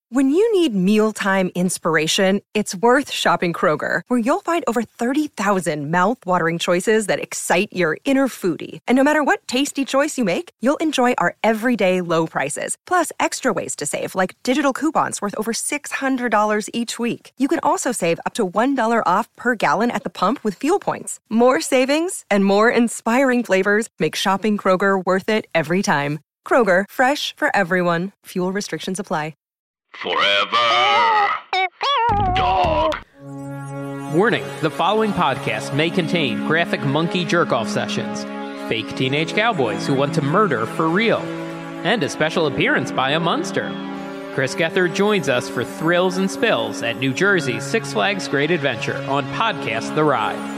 When you need mealtime inspiration, it's worth shopping Kroger, where you'll find over 30,000 mouth-watering choices that excite your inner foodie. And no matter what tasty choice you make, you'll enjoy our everyday low prices, plus extra ways to save, like digital coupons worth over $600 each week. You can also save up to $1 off per gallon at the pump with fuel points. More savings and more inspiring flavors make shopping Kroger worth it every time. Kroger, fresh for everyone. Fuel restrictions apply. Forever Dog. Warning, the following podcast may contain graphic monkey jerk-off sessions, fake teenage cowboys who want to murder for real, and a special appearance by a monster. Chris Gethard joins us for thrills and spills at New Jersey's Six Flags Great Adventure on Podcast The Ride.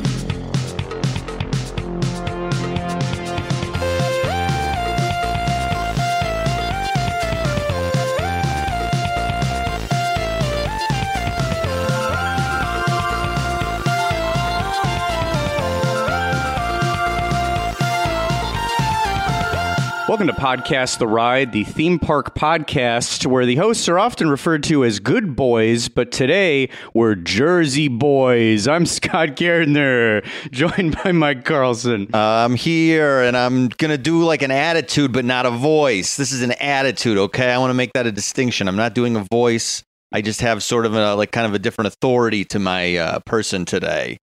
Welcome to Podcast The Ride, the theme park podcast where the hosts are often referred to as good boys, but today we're Jersey boys. I'm Scott Gardner, joined by Mike Carlson. I'm here, and I'm going to do like an attitude, but not a voice. This is an attitude, okay? I want to make that a distinction. I'm not doing a voice. I just have sort of a, like, kind of a different authority to my person today.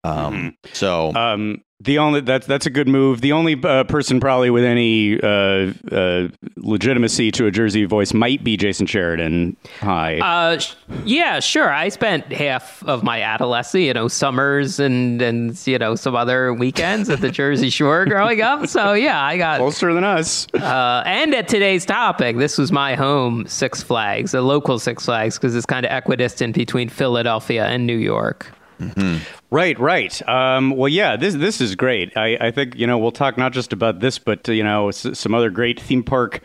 That's a good move. The only person probably with any legitimacy to a Jersey voice might be Jason Sheridan. Hi. Yeah, sure. I spent half of my adolescence, summers and some other weekends at the Jersey Shore growing up. So yeah, I got closer than us. And at today's topic, this was my home Six Flags, a local Six Flags, because it's kind of equidistant between Philadelphia and New York. Mm-hmm. Right. Well, yeah, this is great. I think, we'll talk not just about this, but, some other great theme park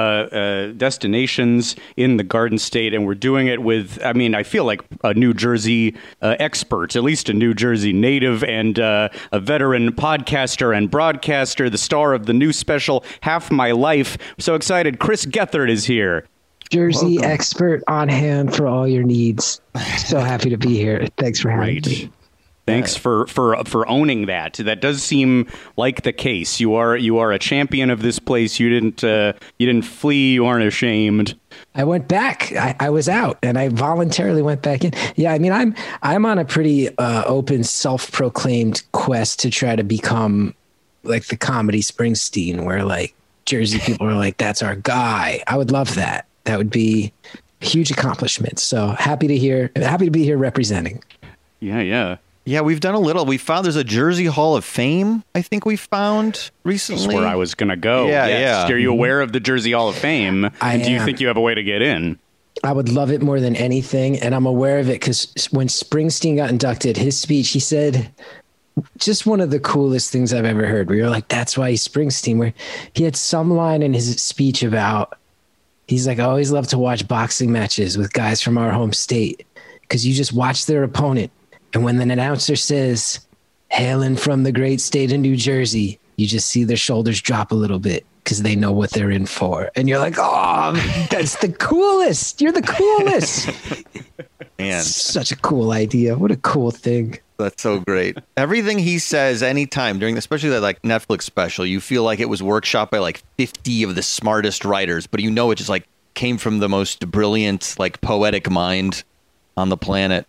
destinations in the Garden State. And we're doing it with, I feel like a New Jersey expert, at least a New Jersey native and a veteran podcaster and broadcaster, the star of the new special, Half My Life. So excited. Chris Gethard is here. Jersey expert on hand for all your needs. So happy to be here. Thanks for having me. Thanks for owning that. That does seem like the case. You are a champion of this place. You didn't flee. You aren't ashamed. I went back. I was out, and I voluntarily went back in. Yeah, I'm on a pretty open, self-proclaimed quest to try to become like the comedy Springsteen, where like Jersey people are like, "That's our guy." I would love that. That would be a huge accomplishment. So happy to be here representing. Yeah. Yeah, we've done a little. We found there's a Jersey Hall of Fame, I think we found recently. That's where I was going to go. Yeah. Are you aware of the Jersey Hall of Fame? Do you think you have a way to get in? I would love it more than anything. And I'm aware of it because when Springsteen got inducted, his speech, he said just one of the coolest things I've ever heard, where you're like, that's why he's Springsteen, where he had some line in his speech about, he's like, I always love to watch boxing matches with guys from our home state because you just watch their opponent. And when the announcer says, hailing from the great state of New Jersey, you just see their shoulders drop a little bit because they know what they're in for. And you're like, oh, that's the coolest. You're the coolest. Man. Such a cool idea. What a cool thing. That's so great. Everything he says anytime during, especially that like Netflix special, you feel like it was workshopped by like 50 of the smartest writers, but it just like came from the most brilliant, like poetic mind on the planet.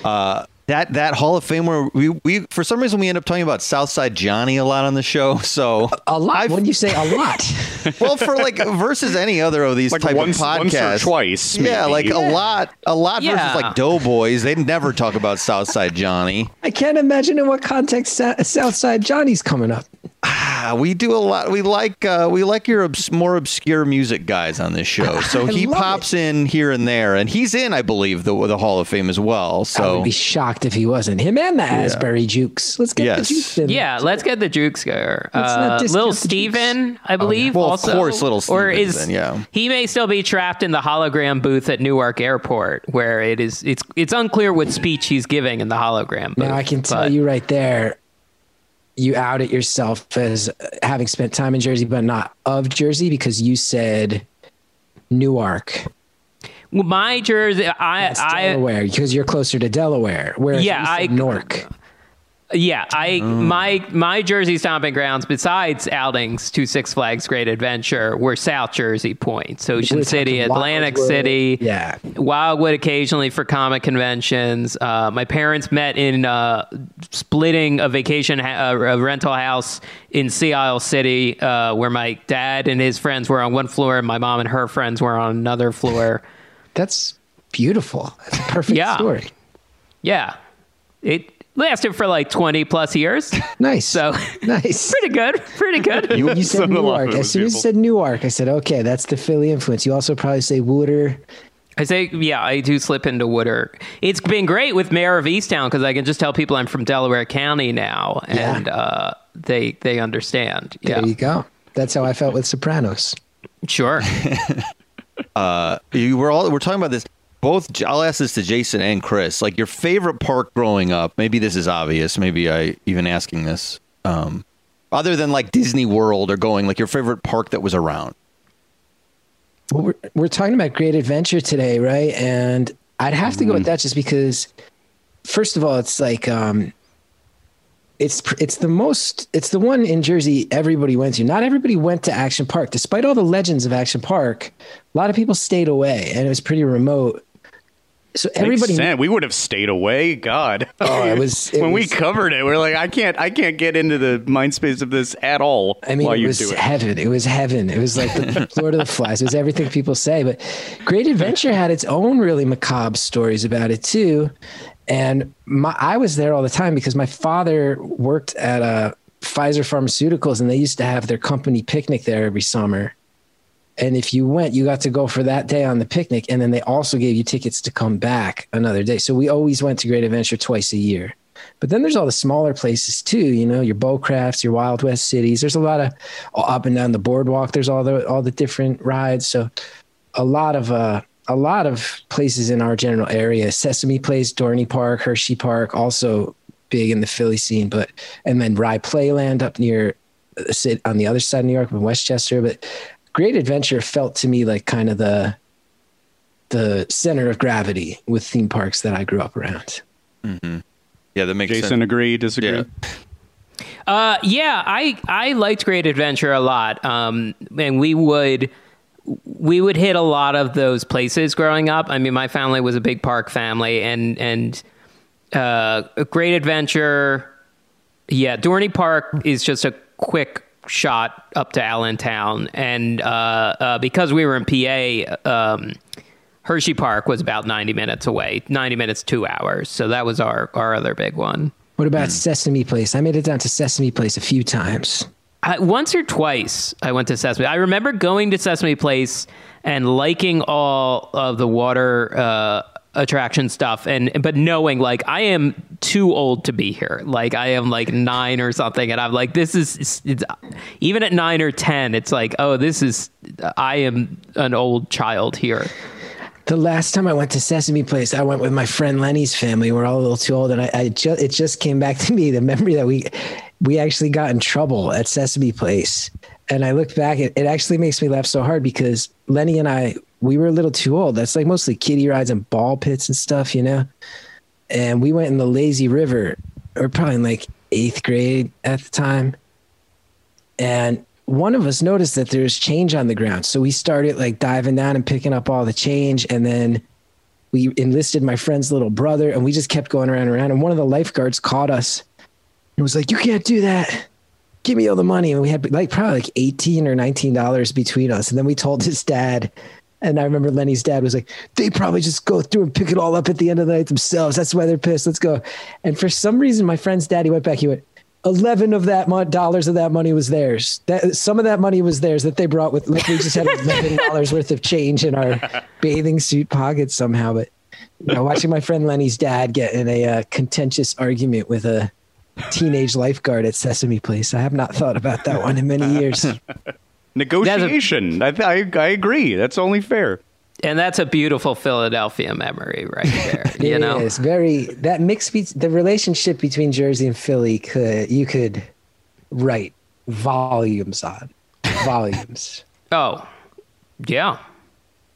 That Hall of Fame where we for some reason we end up talking about Southside Johnny a lot on the show. So a lot. When you say a lot, well, for like versus any other of these like type once, of podcasts, once or twice. Maybe. Yeah, like a lot versus like Doughboys. They never talk about Southside Johnny. I can't imagine in what context Southside Johnny's coming up. We do a lot. We like your more obscure music guys on this show. So he pops in here and there, and he's in, I believe, the Hall of Fame as well. So I would be shocked if he wasn't. Him and the Asbury Jukes. Let's get the Jukes in. Yeah, let's get the Jukes here. Little Steven, I believe. Well, also, of course, Little Steven. He may still be trapped in the hologram booth at Newark Airport, where it's unclear what speech he's giving in the hologram booth. Now I can tell you right there. You outed yourself as having spent time in Jersey, but not of Jersey, because you said Newark. My jersey, That's Delaware, because you're closer to Delaware. Whereas Newark. Yeah, my Jersey stomping grounds, besides outings to Six Flags Great Adventure, were South Jersey points, Ocean City, Atlantic City, Wildwood occasionally for comic conventions. My parents met in splitting a vacation a rental house in Sea Isle City, where my dad and his friends were on one floor, and my mom and her friends were on another floor. That's beautiful. That's a perfect story. Yeah, it lasted for like 20 plus years. Nice. So nice. Pretty good. You said Newark. As soon as you said Newark, I said, okay, that's the Philly influence. You also probably say Wooder. I say, yeah, I do slip into Wooder. It's been great with Mayor of Easttown because I can just tell people I'm from Delaware County now, and they understand. There you go. That's how I felt with Sopranos. Sure. We're talking about this. I'll ask this to Jason and Chris. Like, your favorite park growing up. Maybe this is obvious. Maybe I even asking this. Other than like Disney World or going, like your favorite park that was around. Well, we're talking about Great Adventure today, right? And I'd have to go with that just because, first of all, it's like it's the one in Jersey everybody went to. Not everybody went to Action Park, despite all the legends of Action Park. A lot of people stayed away, and it was pretty remote. So everybody, we would have stayed away. God, when we covered it, we're like, I can't get into the mind space of this at all. I mean, it was heaven. It was heaven. It was like the Lord of the Flies. It was everything people say. But Great Adventure had its own really macabre stories about it too. And I was there all the time because my father worked at Pfizer Pharmaceuticals, and they used to have their company picnic there every summer. And if you went, you got to go for that day on the picnic. And then they also gave you tickets to come back another day. So we always went to Great Adventure twice a year. But then there's all the smaller places too, your Bowcrafts, your Wild West cities. There's a lot of up and down the boardwalk. There's all the different rides. So a lot of places in our general area. Sesame Place, Dorney Park, Hershey Park, also big in the Philly scene. And then Rye Playland up near on the other side of New York in Westchester. But Great Adventure felt to me like kind of the center of gravity with theme parks that I grew up around. Mm-hmm. Yeah, that makes sense. Jason, agree, disagree? Yeah. I liked Great Adventure a lot. And we would hit a lot of those places growing up. I mean, my family was a big park family, and Great Adventure. Yeah. Dorney Park is just a quick shot up to Allentown, and because we were in PA, Hershey Park was about 90 minutes away, 90 minutes, 2 hours. So that was our other big one. What about Sesame Place? I made it down to Sesame Place a few times. Once or twice I went to Sesame. I remember going to Sesame Place and liking all of the water attraction stuff, but knowing like I am too old to be here. Like I am like 9 or something, and I'm like, this is even at 9 or 10, it's like, oh, I am an old child here. The last time I went to Sesame Place, I went with my friend Lenny's family. We're all a little too old, and it just came back to me, the memory that we actually got in trouble at Sesame Place. And I looked back, it actually makes me laugh so hard because Lenny and I, we were a little too old. That's like mostly kiddie rides and ball pits and stuff, And we went in the lazy river. We're probably in like 8th grade at the time. And one of us noticed that there's change on the ground. So we started like diving down and picking up all the change. And then we enlisted my friend's little brother, and we just kept going around and around. And one of the lifeguards caught us and was like, "You can't do that. Give me all the money." And we had like probably like $18 or $19 between us. And then we told his dad. And I remember Lenny's dad was like, "They probably just go through and pick it all up at the end of the night themselves. That's why they're pissed. Let's go." And for some reason, my friend's daddy went back. He went, $11 of that dollars of that money was theirs. Some of that money was theirs that they brought with, like we just had $11 worth of change in our bathing suit pockets somehow. But watching my friend Lenny's dad get in a contentious argument with a teenage lifeguard at Sesame Place. I have not thought about that one in many years. Negotiation. I agree. That's only fair. And that's a beautiful Philadelphia memory right there. It is very, that mix, the relationship between Jersey and Philly you could write volumes on. Volumes. Oh, yeah.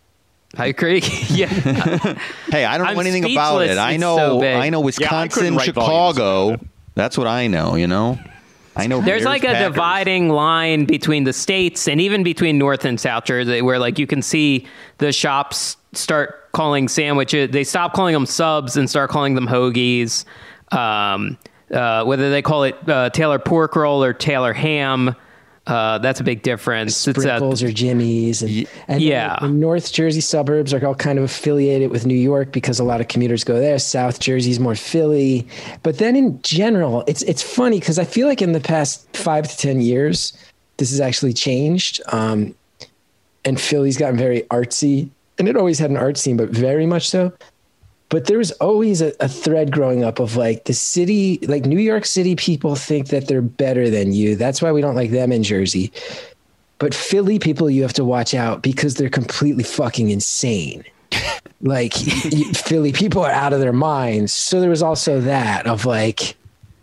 I agree. Yeah. Hey, I don't know I'm anything about speechless. it. I It's know. so big. I know Wisconsin, write volumes Chicago. about That's what I know. You know. I know. There's Bears, like a Packers. dividing line between the states and even between North and South Jersey, where like you can see the shops start calling sandwiches. They stop calling them subs and start calling them hoagies. Whether they call it Taylor pork roll or Taylor ham, that's a big difference. Sprinkles or Jimmy's. And yeah. The North Jersey suburbs are all kind of affiliated with New York because a lot of commuters go there. South Jersey's more Philly. But then in general, it's funny because I feel like in the past 5 to 10 years, this has actually changed. And Philly's gotten very artsy. And it always had an art scene, but very much so. But there was always a thread growing up of like the city, like New York City people think that they're better than you. That's why we don't like them in Jersey. But Philly people, you have to watch out because they're completely fucking insane. Like Philly people are out of their minds. So there was also that of like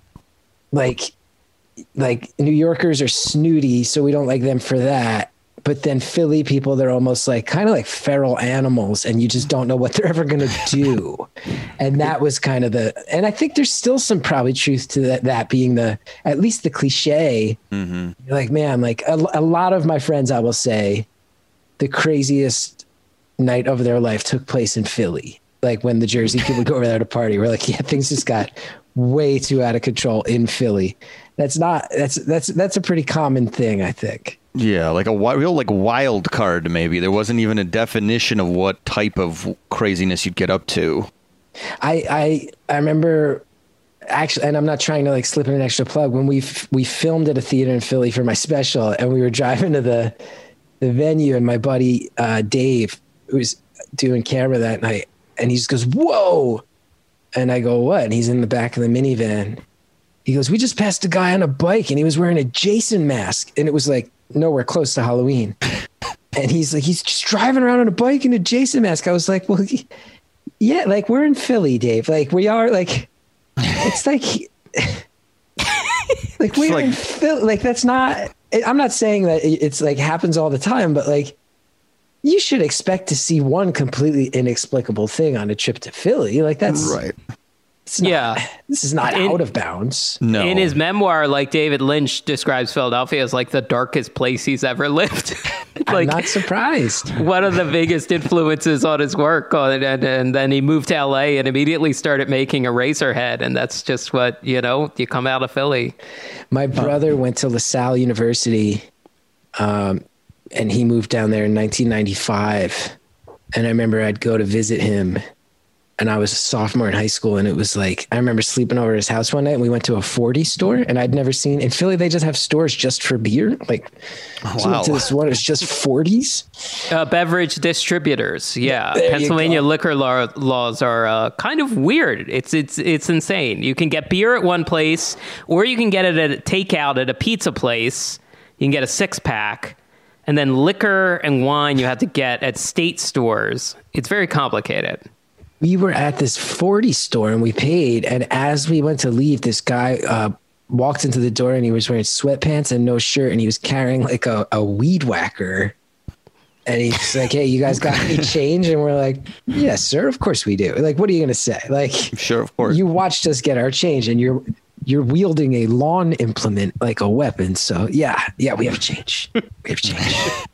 New Yorkers are snooty, so we don't like them for that. But then Philly people, they're almost like kind of like feral animals and you just don't know what they're ever going to do. And that was kind of and I think there's still some probably truth to that being at least the cliche. Mm-hmm. Like, man, like a lot of my friends, I will say the craziest night of their life took place in Philly. Like when the Jersey people go over there to party, we're like, yeah, things just got way too out of control in Philly. That's a pretty common thing, I think. Yeah, like a real like wild card. Maybe there wasn't even a definition of what type of craziness you'd get up to. I remember actually, and I'm not trying to like slip in an extra plug. When we filmed at a theater in Philly for my special, and we were driving to the venue, and my buddy Dave, who was doing camera that night, and he just goes, "Whoa!" And I go, "What?" And he's in the back of the minivan. He goes, "We just passed a guy on a bike, and he was wearing a Jason mask, and it was like nowhere close to Halloween." And he's like, he's just driving around on a bike in a Jason mask. I was like, well, yeah, like we're in Philly, Dave. Like we are like, it's like, like we're in Philly. Like that's not, I'm not saying that it's like happens all the time, but like you should expect to see one completely inexplicable thing on a trip to Philly. Like that's right. This is not out of bounds. No. In his memoir, like David Lynch describes Philadelphia as like the darkest place he's ever lived. I'm like, not surprised. One of the biggest influences on his work. And then he moved to LA and immediately started making Eraserhead. And that's just what, you come out of Philly. My brother went to LaSalle University and he moved down there in 1995. And I remember I'd go to visit him. And I was a sophomore in high school, and it was like, I remember sleeping over at his house one night, and we went to a 40 store, and I'd never seen, in Philly, they just have stores just for beer. Like, so went to this one, it's just 40s. Beverage distributors, yeah. Pennsylvania liquor laws are kind of weird. It's insane. You can get beer at one place, or you can get it at a takeout at a pizza place. You can get a 6-pack. And then liquor and wine you have to get at state stores. It's very complicated. We were at this 40 store and we paid. And as we went to leave, this guy walked into the door and he was wearing sweatpants and no shirt. And he was carrying like a weed whacker. And he's like, "Hey, you guys got any change?" And we're like, "Yes, sir. Of course we do." Like, what are you going to say? Like, sure, of course. You watched us get our change and you're wielding a lawn implement like a weapon. So yeah, we have change. We have change.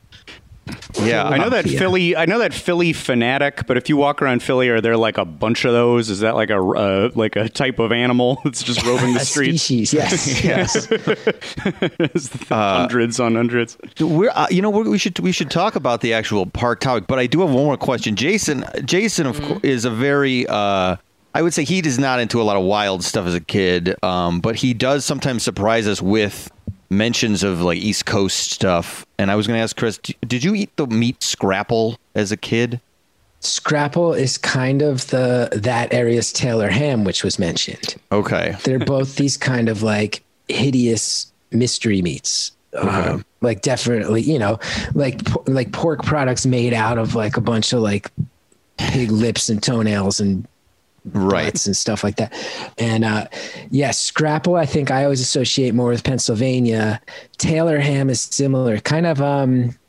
Yeah, I know that Philly fanatic, but if you walk around Philly, are there like a bunch of those? Is that like a type of animal that's just roaming the streets? Species, yes. Hundreds on hundreds. We should talk about the actual park topic, but I do have one more question. Jason, of course, is a very I would say he is not into a lot of wild stuff as a kid, but he does sometimes surprise us with mentions of like East Coast stuff. And I was going to ask Chris, did you eat the meat scrapple as a kid? Scrapple is kind of that area's Taylor ham, which was mentioned. Okay. They're both these kind of like hideous mystery meats. Okay. Like definitely, like pork products made out of like a bunch of like pig lips and toenails and butts and stuff like that. And scrapple, I think I always associate more with Pennsylvania. Taylor ham is similar, kind of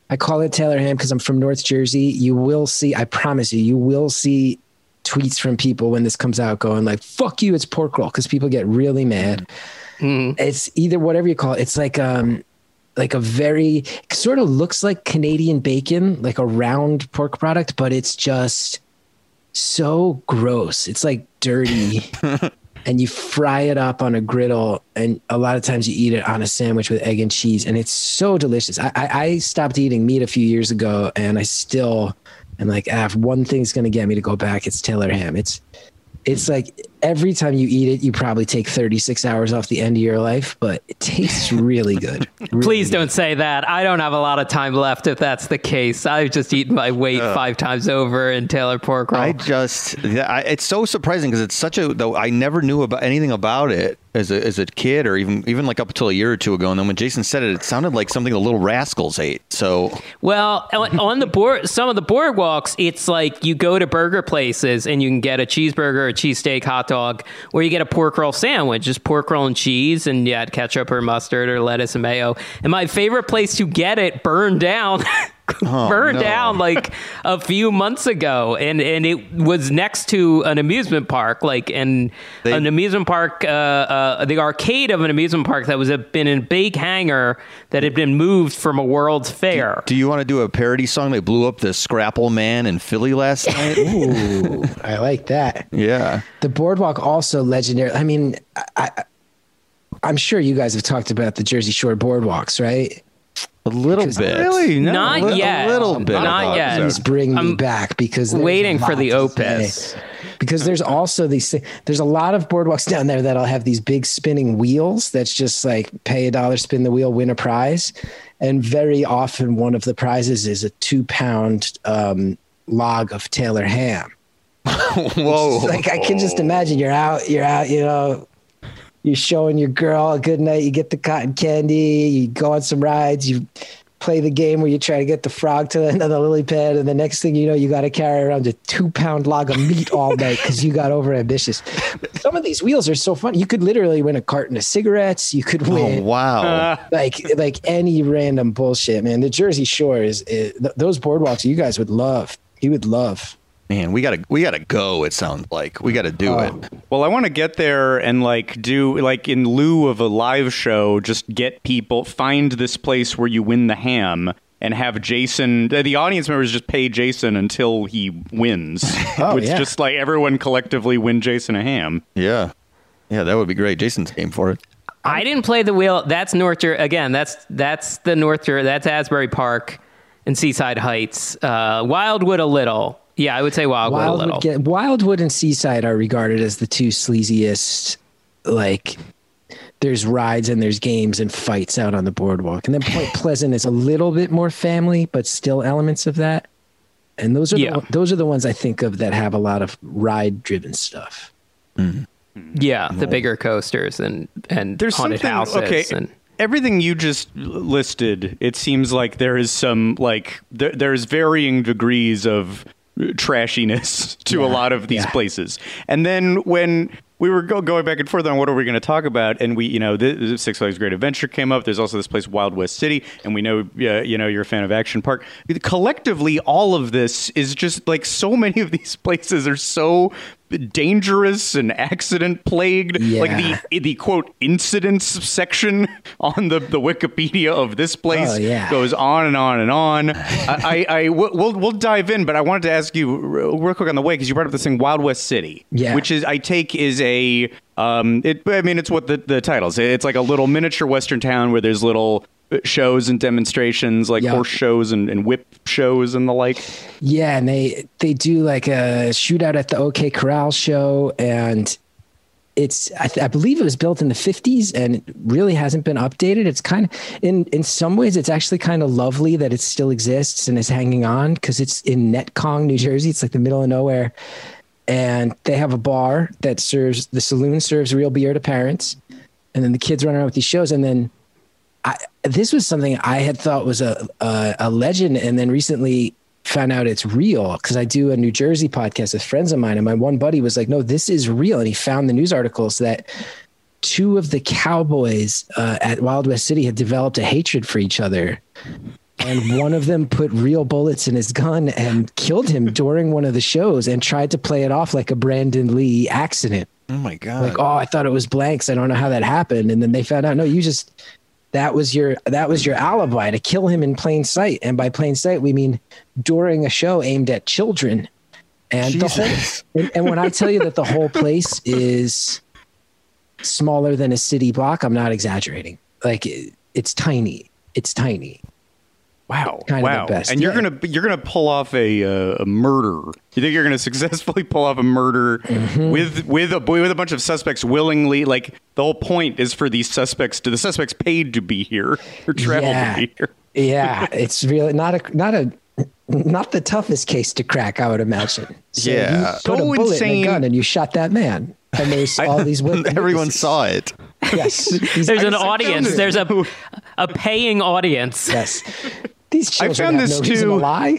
I call it Taylor ham because I'm from North Jersey. You will see, I promise you will see tweets from people when this comes out going like, fuck you, it's pork roll, because people get really mad. It's either whatever you call it. It's like a very, sort of looks like Canadian bacon, like a round pork product, but it's just so gross. It's like dirty. And you fry it up on a griddle, and a lot of times you eat it on a sandwich with egg and cheese, and it's so delicious. I stopped eating meat a few years ago, and I still am like, if one thing's going to get me to go back, it's Taylor ham. It's like every time you eat it, you probably take 36 hours off the end of your life, but it tastes really good. Please don't say that. I don't have a lot of time left if that's the case. I've just eaten my weight 5 times over in Taylor pork roll. It's so surprising because it's such a, though I never knew about anything about it as a kid, or even like up until a year or two ago. And then when Jason said it sounded like something the Little Rascals ate. So, well, on the board, some of the boardwalks, it's like you go to burger places and you can get a cheeseburger, a cheesesteak, hot dog, or you get a pork roll sandwich, just pork roll and cheese, and you add ketchup or mustard or lettuce and mayo. And my favorite place to get it burned down. Down like a few months ago, and it was next to an amusement park, an amusement park, the arcade of an amusement park that was been in a big hangar that had been moved from a World's Fair. Do you want to do a parody song? They blew up the Scrapple Man in Philly last night. Ooh, I like that. Yeah, the boardwalk also legendary. I mean, I'm sure you guys have talked about the Jersey Shore boardwalks, right? A little bit. Really? No, not yet. A little bit. Not yet. Please bring me back, because waiting for the Opus. Because there's also there's a lot of boardwalks down there that'll have these big spinning wheels. That's just like pay $1, spin the wheel, win a prize. And very often one of the prizes is a 2-pound log of Taylor ham. Whoa! Like I can just imagine you're out, you know. You're showing your girl a good night. You get the cotton candy. You go on some rides. You play the game where you try to get the frog to another lily pad. And the next thing you know, you got to carry around a 2-pound log of meat all night because you got over ambitious. Some of these wheels are so fun. You could literally win a carton of cigarettes. You could win. Oh, wow. Like any random bullshit, man. The Jersey Shore is those boardwalks you guys would love. You would love. Man, we gotta go. It sounds like we gotta do it. Well, I want to get there and do in lieu of a live show, just get people, find this place where you win the ham and have Jason. The audience members just pay Jason until he wins. Just like everyone collectively win Jason a ham. Yeah, that would be great. Jason's game for it. I didn't play the wheel. That's North Jersey. Again, that's the North Jersey. That's Asbury Park and Seaside Heights. Wildwood a little. Yeah, I would say Wildwood a little. Wildwood and Seaside are regarded as the two sleaziest, there's rides and there's games and fights out on the boardwalk. And then Point Pleasant is a little bit more family, but still elements of that. And those are the ones I think of that have a lot of ride-driven stuff. Mm-hmm. Yeah, the bigger coasters and there's haunted houses. Okay. And everything you just listed, it seems like there is some, there's varying degrees of trashiness to a lot of these places. And then when we were going back and forth on what are we going to talk about, and we, the Six Flags Great Adventure came up. There's also this place, Wild West City, and we know, you're a fan of Action Park. Collectively, all of this is just so many of these places are so dangerous and accident plagued. The quote incidents section on the Wikipedia of this place goes on and on and on. We'll dive in, but I wanted to ask you real quick on the way, because you brought up this thing Wild West City, which is I take is a it's what the title is. It's like a little miniature Western town where there's little shows and demonstrations, horse shows and whip shows and the like. Yeah, and they do a shootout at the OK Corral show, and it's I believe it was built in the 50s and it really hasn't been updated. It's kind of in some ways it's actually kind of lovely that it still exists and is hanging on, because it's in Netcong, New Jersey. It's like the middle of nowhere, and they have a bar that serves, the saloon serves real beer to parents, and then the kids run around with these shows. And then this was something I had thought was a legend, and then recently found out it's real, because I do a New Jersey podcast with friends of mine, and my one buddy was like, no, this is real. And he found the news articles that 2 of the cowboys at Wild West City had developed a hatred for each other. And one of them put real bullets in his gun and killed him during one of the shows and tried to play it off like a Brandon Lee accident. Oh my God. Like, oh, I thought it was blanks. I don't know how that happened. And then they found out, no, that was your alibi to kill him in plain sight. And by plain sight, we mean during a show aimed at children. And and when I tell you that the whole place is smaller than a city block, I'm not exaggerating. Like it's tiny. It's tiny. Wow! Kind of the best. And you're gonna pull off a murder. You think you're gonna successfully pull off a murder with a bunch of suspects willingly? Like the whole point is for the suspects paid to be here or travel to be here. Yeah, it's really not the toughest case to crack, I would imagine. So you put a bullet in a gun and you shot that man. And there's all these witnesses. Everyone saw it. Yes. There's an audience. There's a paying audience. Yes. These children found have this no reason to lie.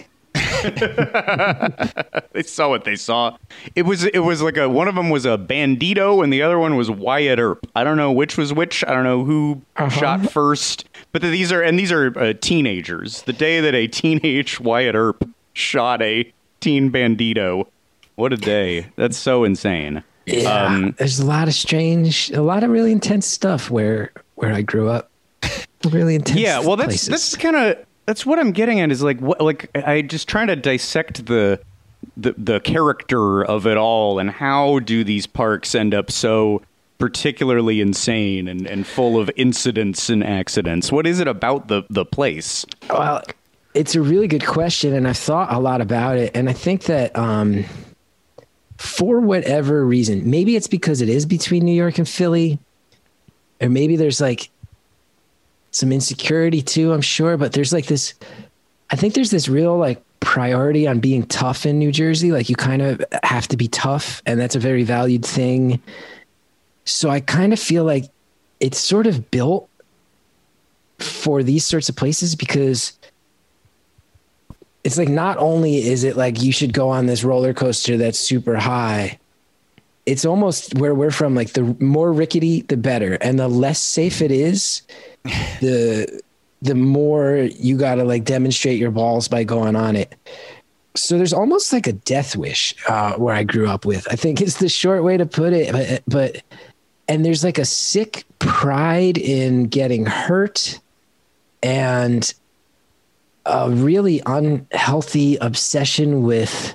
They saw what they saw. It was like one of them was a bandito and the other one was Wyatt Earp. I don't know which was which. I don't know who shot first. But these are teenagers. The day that a teenage Wyatt Earp shot a teen bandito. What a day. That's so insane. Yeah, there's a lot of really intense stuff where I grew up. Really intense. Yeah, well, that's what I'm getting at is I just trying to dissect the character of it all and how do these parks end up so particularly insane and full of incidents and accidents? What is it about the place? Well, it's a really good question, and I've thought a lot about it, and I think that for whatever reason, maybe it's because it is between New York and Philly, or maybe there's like some insecurity too, I'm sure, but there's like this, I think there's this real like priority on being tough in New Jersey. Like you kind of have to be tough, and that's a very valued thing. So I kind of feel like it's sort of built for these sorts of places because it's like, not only is it like you should go on this roller coaster that's super high, it's almost where we're from, like the more rickety, the better. And the less safe it is, the more you got to like demonstrate your balls by going on it. So there's almost like a death wish where I grew up with, I think is the short way to put it. But and there's like a sick pride in getting hurt and a really unhealthy obsession with,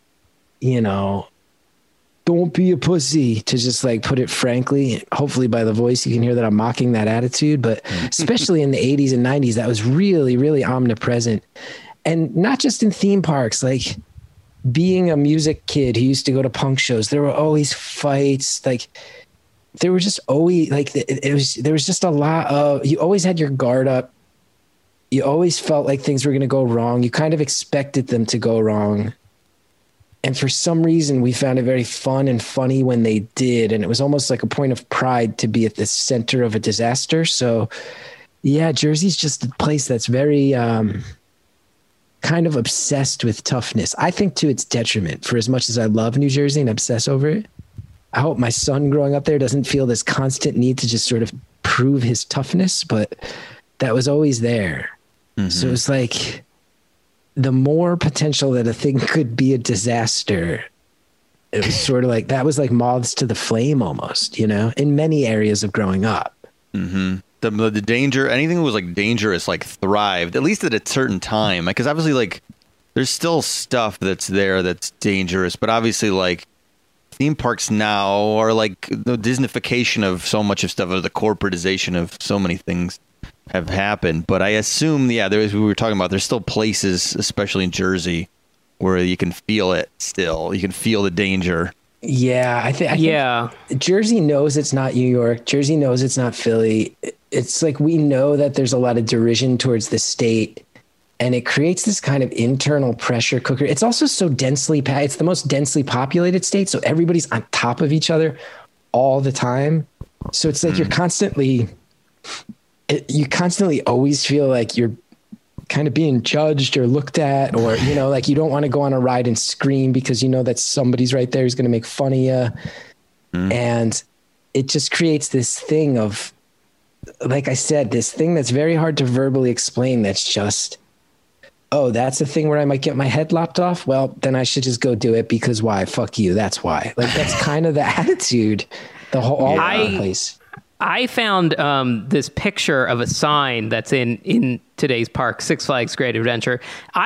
don't be a pussy, to just like put it frankly. Hopefully by the voice you can hear that I'm mocking that attitude, but especially in the 80s and 90s, that was really, really omnipresent. And not just in theme parks, like being a music kid who used to go to punk shows, there were always fights. Like there were just always like, there was just a lot of, you always had your guard up. You always felt like things were going to go wrong. You kind of expected them to go wrong. And for some reason, we found it very fun and funny when they did. And it was almost like a point of pride to be at the center of a disaster. So, yeah, Jersey's just a place that's very kind of obsessed with toughness. I think to its detriment, for as much as I love New Jersey and obsess over it. I hope my son growing up there doesn't feel this constant need to just sort of prove his toughness, but that was always there. Mm-hmm. So it's like the more potential that a thing could be a disaster, it was sort of like, that was like moths to the flame almost, in many areas of growing up. Mm-hmm. The danger, anything that was like dangerous, like thrived, at least at a certain time. Because obviously like there's still stuff that's there that's dangerous, but obviously like theme parks now are like the Disneyfication of so much of stuff, or the corporatization of so many things have happened. But I assume, we were talking about, there's still places, especially in Jersey, where you can feel it still. You can feel the danger. Yeah, I think Jersey knows it's not New York. Jersey knows it's not Philly. It's like we know that there's a lot of derision towards the state, and it creates this kind of internal pressure cooker. It's also so densely packed. It's the most densely populated state, so everybody's on top of each other all the time. So it's like you constantly always feel like you're kind of being judged or looked at, or, like you don't want to go on a ride and scream because that somebody's right there who's going to make fun of you. And it just creates this thing of, like I said, this thing that's very hard to verbally explain. That's just oh, that's a thing where I might get my head lopped off. Well, then I should just go do it because why? Fuck you. That's why. Like, that's kind of the attitude, all over the place. I found this picture of a sign that's in today's park, Six Flags Great Adventure.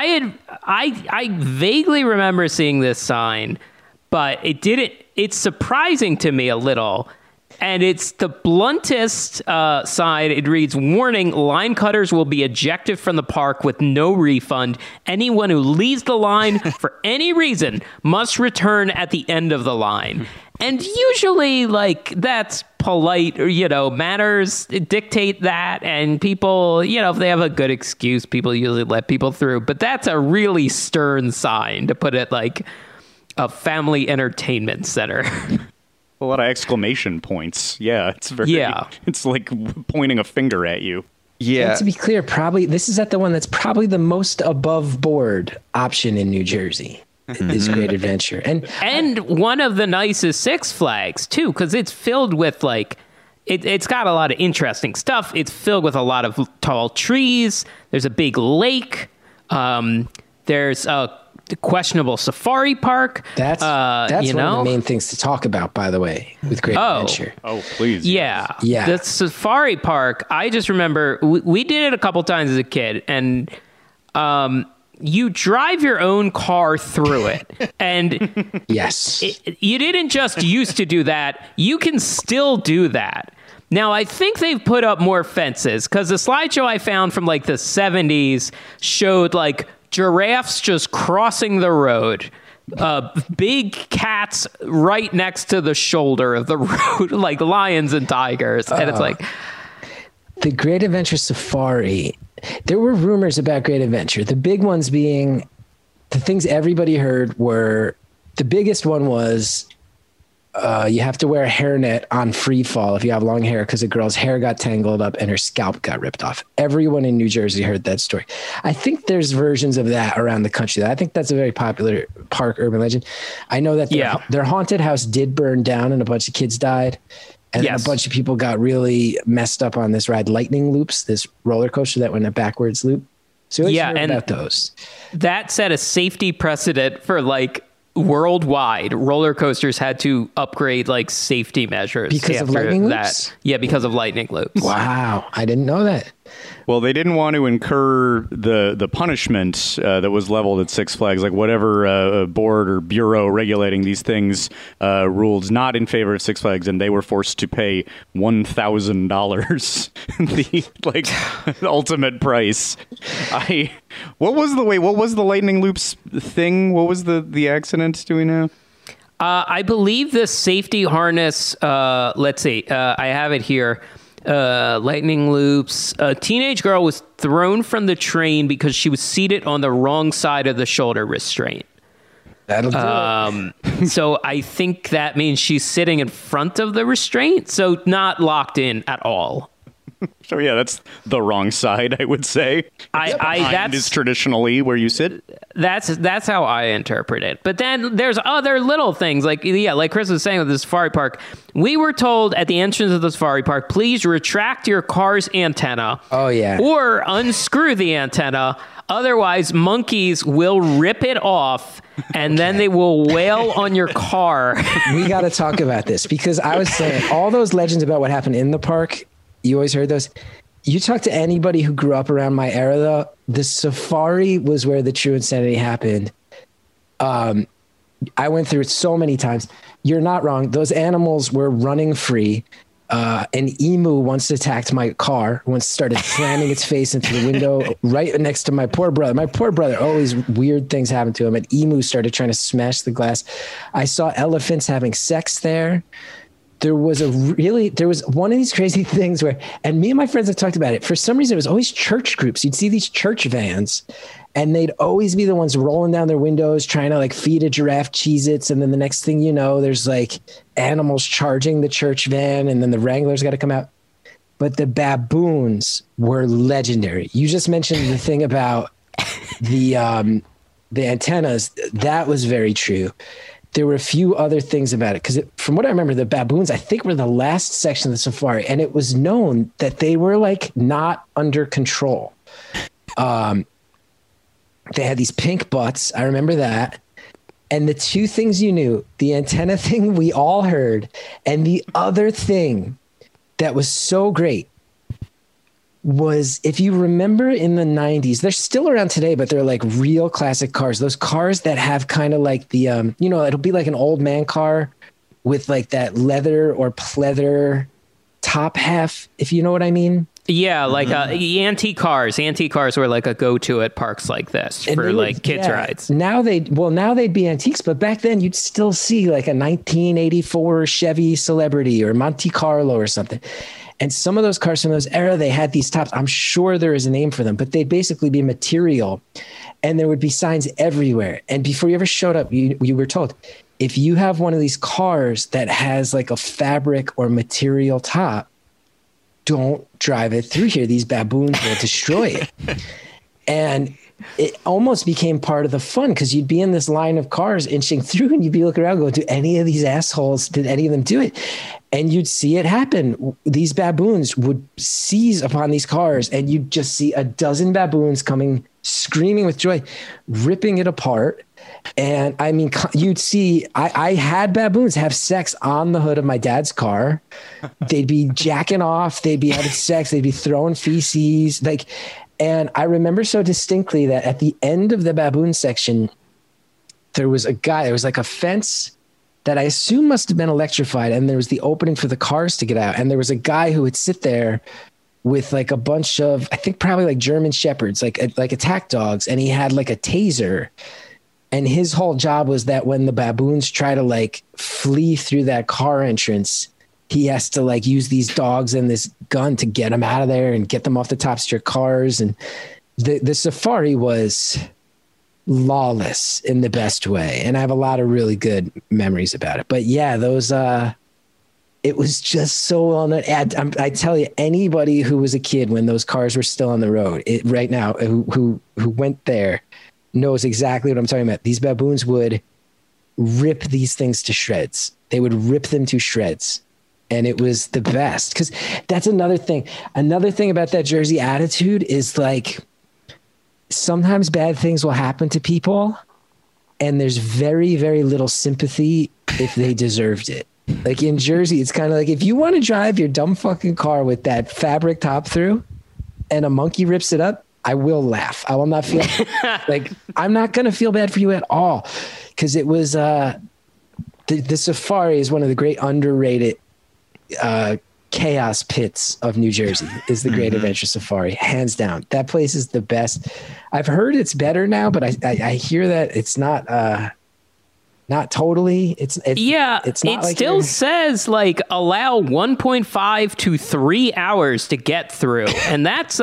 I vaguely remember seeing this sign, but it's surprising to me a little. And it's the bluntest side. It reads, warning, line cutters will be ejected from the park with no refund. Anyone who leaves the line for any reason must return at the end of the line. And usually, like, that's polite, or, manners dictate that. And people, if they have a good excuse, people usually let people through. But that's a really stern sign, to put it like a family entertainment center. A lot of exclamation points. Yeah, it's like pointing a finger at you. Yeah. And to be clear, probably this is at the one that's probably the most above board option in New Jersey. Is Great Adventure. And one of the nicest Six Flags, too, because it's filled with, like, it's got a lot of interesting stuff. It's filled with a lot of tall trees. There's a big lake. There's a questionable safari park. That's one of the main things to talk about, by the way, with Great Adventure. Oh, please. Yeah. The safari park, I just remember we did it a couple times as a kid, and you drive your own car through it. And yes, you didn't just used to do that. You can still do that. Now, I think they've put up more fences, because the slideshow I found from like the 70s showed like giraffes just crossing the road, big cats right next to the shoulder of the road, like lions and tigers. And it's like, the Great Adventure Safari, there were rumors about Great Adventure. The big ones being, the things everybody heard were, the biggest one was you have to wear a hairnet on free fall if you have long hair, because a girl's hair got tangled up and her scalp got ripped off. Everyone in New Jersey heard that story. I think there's versions of that around the country. I think that's a very popular park urban legend. I know that their haunted house did burn down and a bunch of kids died. And then a bunch of people got really messed up on this ride, Lightning Loops, this roller coaster that went a backwards loop. So you heard about those. That set a safety precedent for, like, worldwide. Roller coasters had to upgrade, like, safety measures because of Lightning Loops. Yeah, because of Lightning Loops. Wow, I didn't know that. Well, they didn't want to incur the punishment that was leveled at Six Flags, like whatever board or bureau regulating these things ruled not in favor of Six Flags, and they were forced to pay $1,000, the ultimate price. What was the Lightning Loops thing? What was the accident? Do we know? I believe the safety harness. Let's see. I have it here. Lightning Loops. A teenage girl was thrown from the train because she was seated on the wrong side of the shoulder restraint. That'll do it. So I think that means she's sitting in front of the restraint, so not locked in at all. So yeah, that's the wrong side, I would say. That is traditionally where you sit. That's how I interpret it. But then there's other little things, like Chris was saying with the safari park. We were told at the entrance of the safari park, please retract your car's antenna. Oh yeah. Or unscrew the antenna. Otherwise, monkeys will rip it off, and then they will wail on your car. We got to talk about this, because I was saying all those legends about what happened in the park. You always heard those. You talk to anybody who grew up around my era, though, the safari was where the true insanity happened. I went through it so many times. You're not wrong. Those animals were running free. An emu once attacked my car, once started slamming its face into the window right next to my poor brother. My poor brother, always weird things happened to him. An emu started trying to smash the glass. I saw elephants having sex there. There was one of these crazy things where, and me and my friends have talked about it. For some reason, it was always church groups. You'd see these church vans, and they'd always be the ones rolling down their windows, trying to like feed a giraffe Cheez-Its. And then the next thing you know, there's like animals charging the church van, and then the wranglers got to come out. But the baboons were legendary. You just mentioned the thing about the antennas. That was very true. There were a few other things about it, because from what I remember, the baboons, I think, were the last section of the safari, and it was known that they were like not under control. They had these pink butts. I remember that. And the two things you knew, the antenna thing we all heard, and the other thing that was so great was, if you remember in the 90s, they're still around today, but they're like real classic cars. Those cars that have kind of like the, it'll be like an old man car with like that leather or pleather top half, if you know what I mean. Yeah, like antique cars. Antique cars were like a go-to at parks like this for like kids rides. Now they'd be antiques, but back then you'd still see like a 1984 Chevy Celebrity or Monte Carlo or something. And some of those cars from those era, they had these tops. I'm sure there is a name for them, but they'd basically be material, and there would be signs everywhere. And before you ever showed up, you were told, if you have one of these cars that has like a fabric or material top, don't drive it through here. These baboons will destroy it. And it almost became part of the fun, because you'd be in this line of cars inching through, and you'd be looking around going, do any of these assholes, did any of them do it? And you'd see it happen. These baboons would seize upon these cars, and you'd just see a dozen baboons coming, screaming with joy, ripping it apart. And I mean, you'd see, I had baboons have sex on the hood of my dad's car. They'd be jacking off. They'd be having sex. They'd be throwing feces. And I remember so distinctly that at the end of the baboon section, there was a guy, there was like a fence that I assume must have been electrified. And there was the opening for the cars to get out. And there was a guy who would sit there with like a bunch of, I think probably like German shepherds, like attack dogs. And he had like a taser. And his whole job was that when the baboons try to like flee through that car entrance, he has to like use these dogs and this gun to get them out of there and get them off the tops of your cars. And the safari was lawless in the best way. And I have a lot of really good memories about it. But yeah, those, it was just so well known. I tell you, anybody who was a kid when those cars were still on the road right now, who went there, knows exactly what I'm talking about. These baboons would rip these things to shreds. They would rip them to shreds. And it was the best, because that's another thing. Another thing about that Jersey attitude is like, sometimes bad things will happen to people, and there's very, very little sympathy if they deserved it. Like in Jersey, it's kind of like, if you want to drive your dumb fucking car with that fabric top through and a monkey rips it up, I will laugh. I will not feel like, I'm not going to feel bad for you at all. Cause it was, the safari is one of the great underrated, chaos pits of New Jersey is the Great Adventure Safari, hands down. That place is the best. I've heard it's better now, but I hear that it's not totally. It's not. It like still says like allow 1.5 to 3 hours to get through, and that's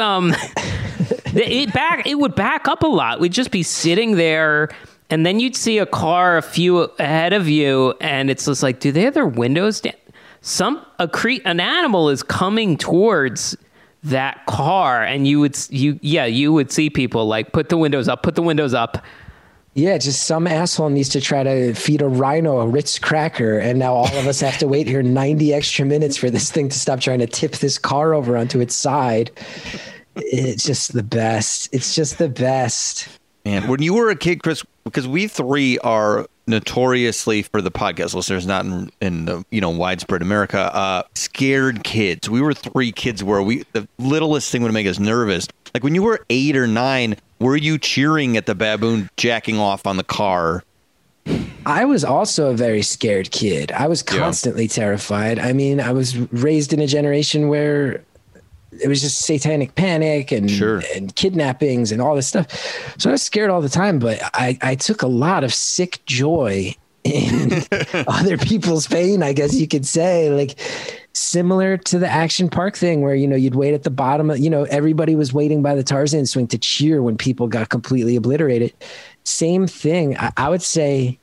it would back up a lot. We'd just be sitting there, and then you'd see a car a few ahead of you, and it's just like, do they have their windows down? An animal is coming towards that car, and you would see people like, put the windows up. Yeah, just some asshole needs to try to feed a rhino a Ritz cracker, and now all of us have to wait here 90 extra minutes for this thing to stop trying to tip this car over onto its side. It's just the best. It's just the best. Man, when you were a kid, Chris, because we three are notoriously, for the podcast listeners, not in the widespread America, scared kids. We were three kids where the littlest thing would make us nervous. Like when you were 8 or 9, were you cheering at the baboon jacking off on the car? I was also a very scared kid. I was constantly terrified. I mean, I was raised in a generation where it was just satanic panic and kidnappings and all this stuff. So I was scared all the time, but I took a lot of sick joy in other people's pain, I guess you could say, like similar to the Action Park thing where, you'd wait at the bottom of, everybody was waiting by the Tarzan swing to cheer when people got completely obliterated. Same thing. I would say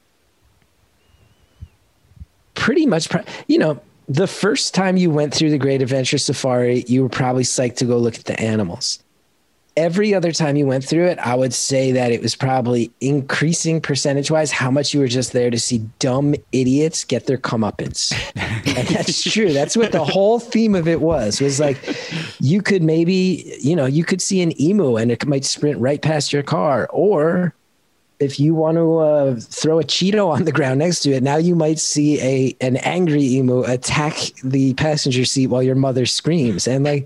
pretty much, the first time you went through the Great Adventure Safari, you were probably psyched to go look at the animals. every other time you went through it, I would say that it was probably increasing percentage-wise how much you were just there to see dumb idiots get their comeuppance. And that's true. That's what the whole theme of it was like, you could maybe, you could see an emu and it might sprint right past your car. Or if you want to throw a Cheeto on the ground next to it, now you might see an angry emu attack the passenger seat while your mother screams. And like,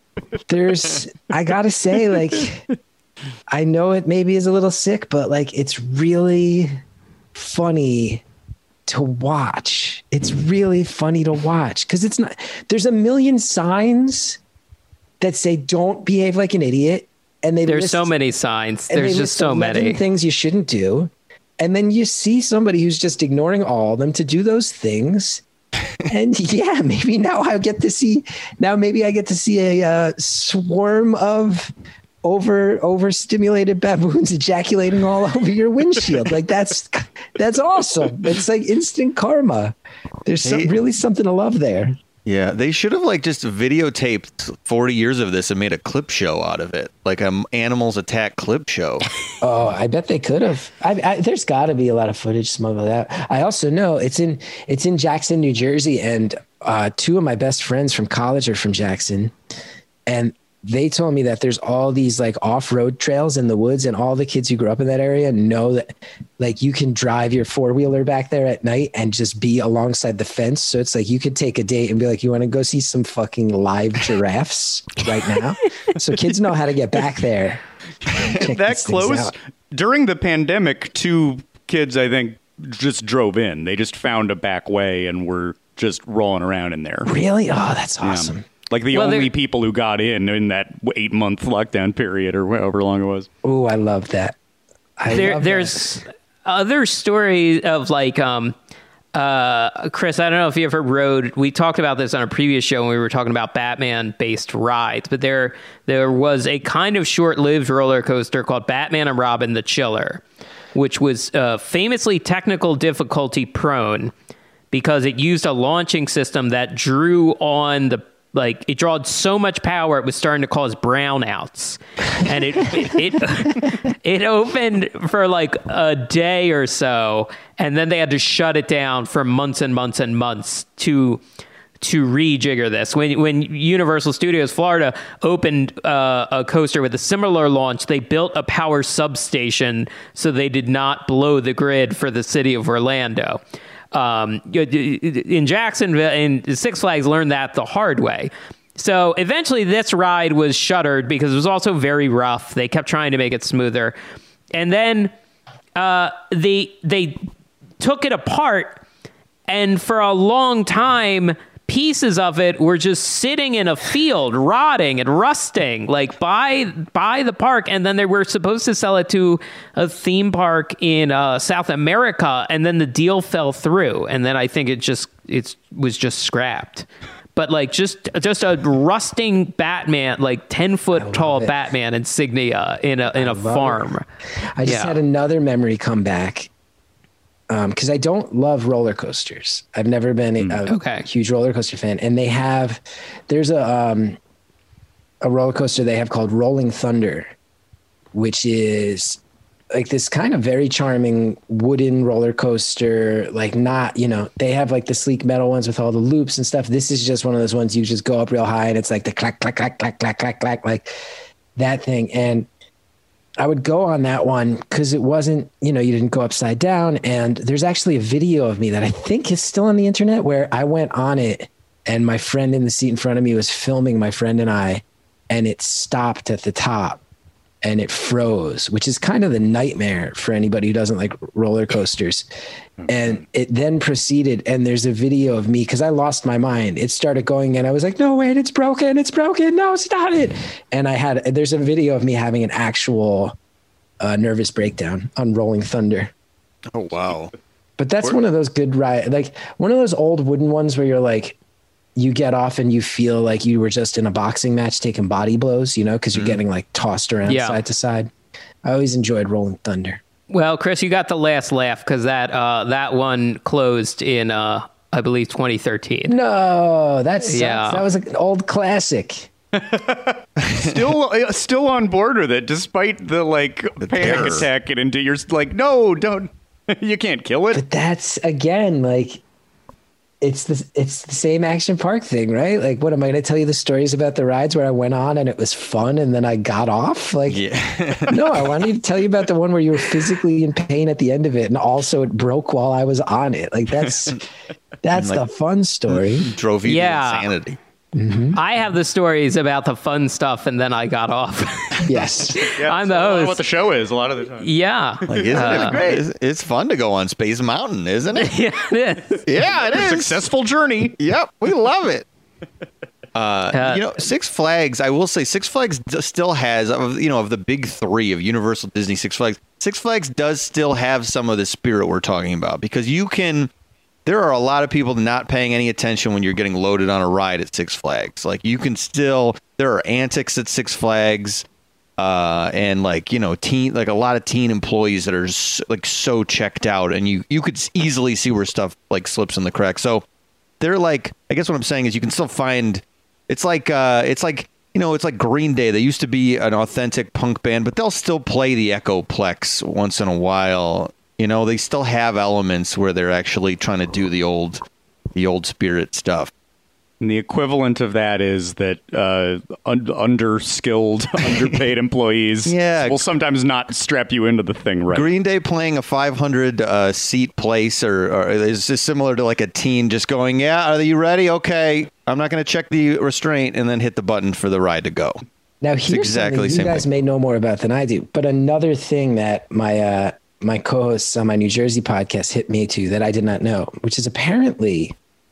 I gotta say, like, I know it maybe is a little sick, but like, it's really funny to watch. It's really funny to watch because it's not, there's a million signs that say don't behave like an idiot. And there's so many signs. There's just so many things you shouldn't do. And then you see somebody who's just ignoring all of them to do those things. And yeah, maybe now I get to see a swarm of overstimulated baboons ejaculating all over your windshield. Like that's awesome. It's like instant karma. There's really something to love there. Yeah, they should have like just videotaped 40 years of this and made a clip show out of it, like an Animals Attack clip show. Oh, I bet they could have. There's got to be a lot of footage smuggled out. I also know it's in Jackson, New Jersey, and two of my best friends from college are from Jackson, and they told me that there's all these like off-road trails in the woods, and all the kids who grew up in that area know that like you can drive your four-wheeler back there at night and just be alongside the fence. So it's like you could take a date and be like, you want to go see some fucking live giraffes right now? So kids know how to get back there. That close during the pandemic, two kids, I think, just drove in. They just found a back way and were just rolling around in there. Really? Oh, that's awesome. Yeah. Like the only people who got in that 8-month lockdown period or however long it was. Oh, I love that. There's other stories of like, Chris, I don't know if you ever rode, we talked about this on a previous show when we were talking about Batman-based rides, but there was a kind of short-lived roller coaster called Batman and Robin the Chiller, which was famously technical difficulty prone because it used a launching system that drew on it drawed so much power it was starting to cause brownouts, and it opened for like a day or so, and then they had to shut it down for months and months and months to rejigger this. When Universal Studios Florida opened a coaster with a similar launch, they built a power substation so they did not blow the grid for the city of Orlando. In Jacksonville, and Six Flags learned that the hard way. So eventually this ride was shuttered because it was also very rough. They kept trying to make it smoother. And then they took it apart, and for a long time, pieces of it were just sitting in a field, rotting and rusting, like by the park. And then they were supposed to sell it to a theme park in South America, and then the deal fell through. And then I think it was just scrapped. But like just a rusting Batman, like 10-foot tall Batman insignia in a farm. I just had another memory come back. Because I don't love roller coasters. I've never been a huge roller coaster fan. And there's a roller coaster they have called Rolling Thunder, which is like this kind of very charming wooden roller coaster. Like they have like the sleek metal ones with all the loops and stuff. This is just one of those ones you just go up real high and it's like the clack, clack, clack, clack, clack, clack, clack, like that thing. And I would go on that one because it wasn't, you didn't go upside down. And there's actually a video of me that I think is still on the internet where I went on it and my friend in the seat in front of me was filming my friend and I, and it stopped at the top and it froze, which is kind of the nightmare for anybody who doesn't like roller coasters. And it then proceeded, and there's a video of me because I lost my mind. It started going and I was like, no, wait, it's broken. No, stop it. And there's a video of me having an actual nervous breakdown on Rolling Thunder. Oh, wow. But that's one of those good rides, like one of those old wooden ones where you're like, you get off and you feel like you were just in a boxing match taking body blows, because you're getting like tossed around side to side. I always enjoyed Rolling Thunder. Well, Chris, you got the last laugh because that one closed in, I believe, 2013. No, that was an old classic. Still on board with it, despite the panic terror. attack and into you're like, no, don't. You can't kill it. But that's again it's the same Action Park thing, right? Like, what am I going to tell you the stories about the rides where I went on and it was fun and then I got off? No, I wanted to tell you about the one where you were physically in pain at the end of it and also it broke while I was on it. Like that's the fun story. Drove you to insanity. Mm-hmm. I have the stories about the fun stuff, and then I got off. Yes. Yeah, I'm the a lot of host. what the show is a lot of the time. Yeah. Isn't it great? It's fun to go on Space Mountain, isn't it? Yeah, it is. Yeah, it is. Successful journey. Yep, we love it. Six Flags, I will say Six Flags still has, of the big three of Universal, Disney, Six Flags does still have some of the spirit we're talking about, because there are a lot of people not paying any attention when you're getting loaded on a ride at Six Flags. Like, there are antics at Six Flags, and a lot of teen employees that are so checked out, and you could easily see where stuff slips in the cracks. So they're I guess what I'm saying is you can still find, it's like Green Day. They used to be an authentic punk band, but they'll still play the Echoplex once in a while. They still have elements where they're actually trying to do the old spirit stuff. And the equivalent of that is that underskilled, underpaid employees will sometimes not strap you into the thing right. Green Day playing a 500 seat place or is this similar to a teen just going, yeah, are you ready? Okay, I'm not going to check the restraint, and then hit the button for the ride to go. Now, here's exactly something you guys may know more about than I do, but another thing that my co-hosts on my New Jersey podcast hit me to that I did not know, which is apparently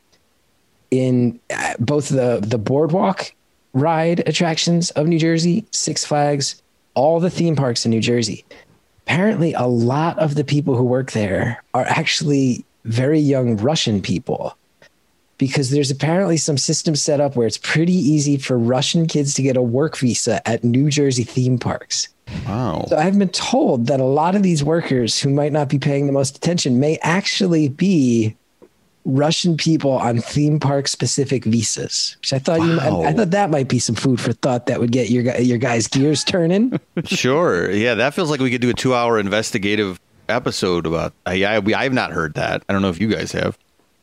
in both the boardwalk ride attractions of New Jersey, Six Flags, all the theme parks in New Jersey, apparently a lot of the people who work there are actually very young Russian people, because there's apparently some system set up where it's pretty easy for Russian kids to get a work visa at New Jersey theme parks. Wow. So I've been told that a lot of these workers who might not be paying the most attention may actually be Russian people on theme park specific visas, which I thought I thought that might be some food for thought that would get your guys' gears turning. Sure. Yeah, that feels like we could do a 2-hour investigative episode about. I've not heard that. I don't know if you guys have.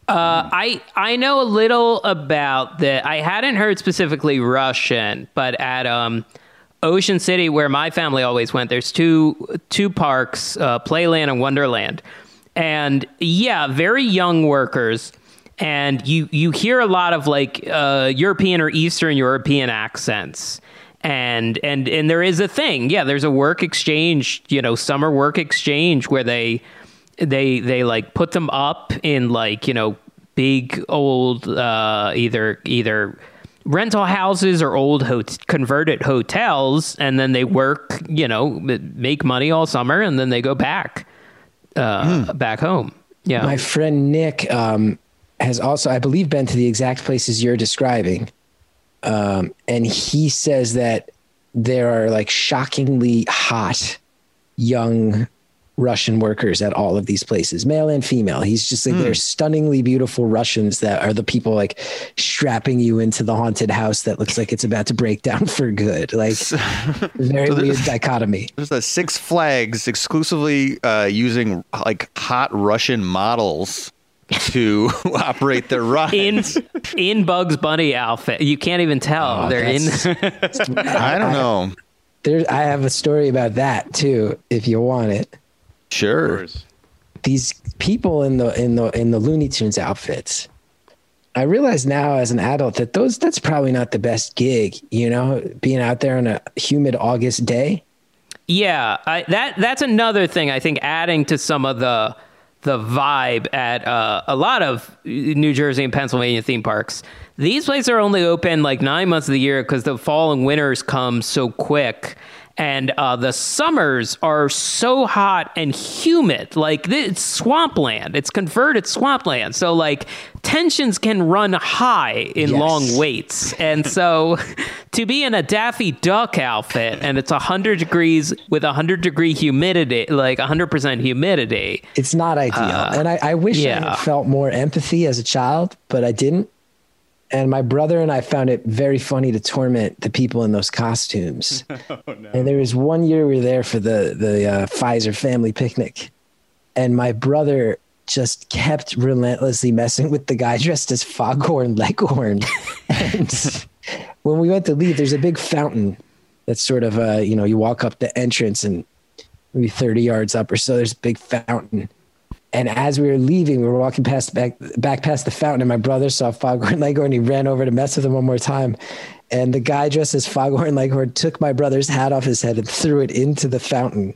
I know a little about that. I hadn't heard specifically Russian, but at Ocean City, where my family always went, there's two parks, Playland and Wonderland. And yeah, very young workers. And you hear a lot of European or Eastern European accents. And there is a thing. Yeah, there's a work exchange, summer work exchange where they put them up in big old either rental houses or old converted hotels, and then they work, make money all summer, and then they go back home. Yeah. My friend Nick has also, I believe, been to the exact places you're describing. And he says that there are shockingly hot young Russian workers at all of these places, male and female. He's just they're stunningly beautiful Russians that are the people strapping you into the haunted house that looks like it's about to break down for good. Very weird dichotomy. There's a Six Flags exclusively using hot Russian models to operate their rides in Bugs Bunny outfit. You can't even tell they're in. I don't know. I have a story about that too, if you want it. Sure. These people in the Looney Tunes outfits, I realize now as an adult that that's probably not the best gig, being out there on a humid August day. Yeah, that's another thing I think, adding to some of the vibe at a lot of New Jersey and Pennsylvania theme parks. These places are only open 9 months of the year because the fall and winters come so quick. And the summers are so hot and humid. It's swampland. It's converted swampland. So tensions can run high in long waits. And so to be in a Daffy Duck outfit and it's 100 degrees with 100-degree humidity, 100% humidity. It's not ideal. And I wish I had felt more empathy as a child, but I didn't. And my brother and I found it very funny to torment the people in those costumes. Oh, no. And there was one year we were there for the Pfizer family picnic. And my brother just kept relentlessly messing with the guy dressed as Foghorn Leghorn. And when we went to leave, there's a big fountain that's sort of, you walk up the entrance and maybe 30 yards up or so, there's a big fountain. And as we were leaving, we were walking back past the fountain, and my brother saw Foghorn Leghorn. He ran over to mess with him one more time. And the guy dressed as Foghorn Leghorn took my brother's hat off his head and threw it into the fountain.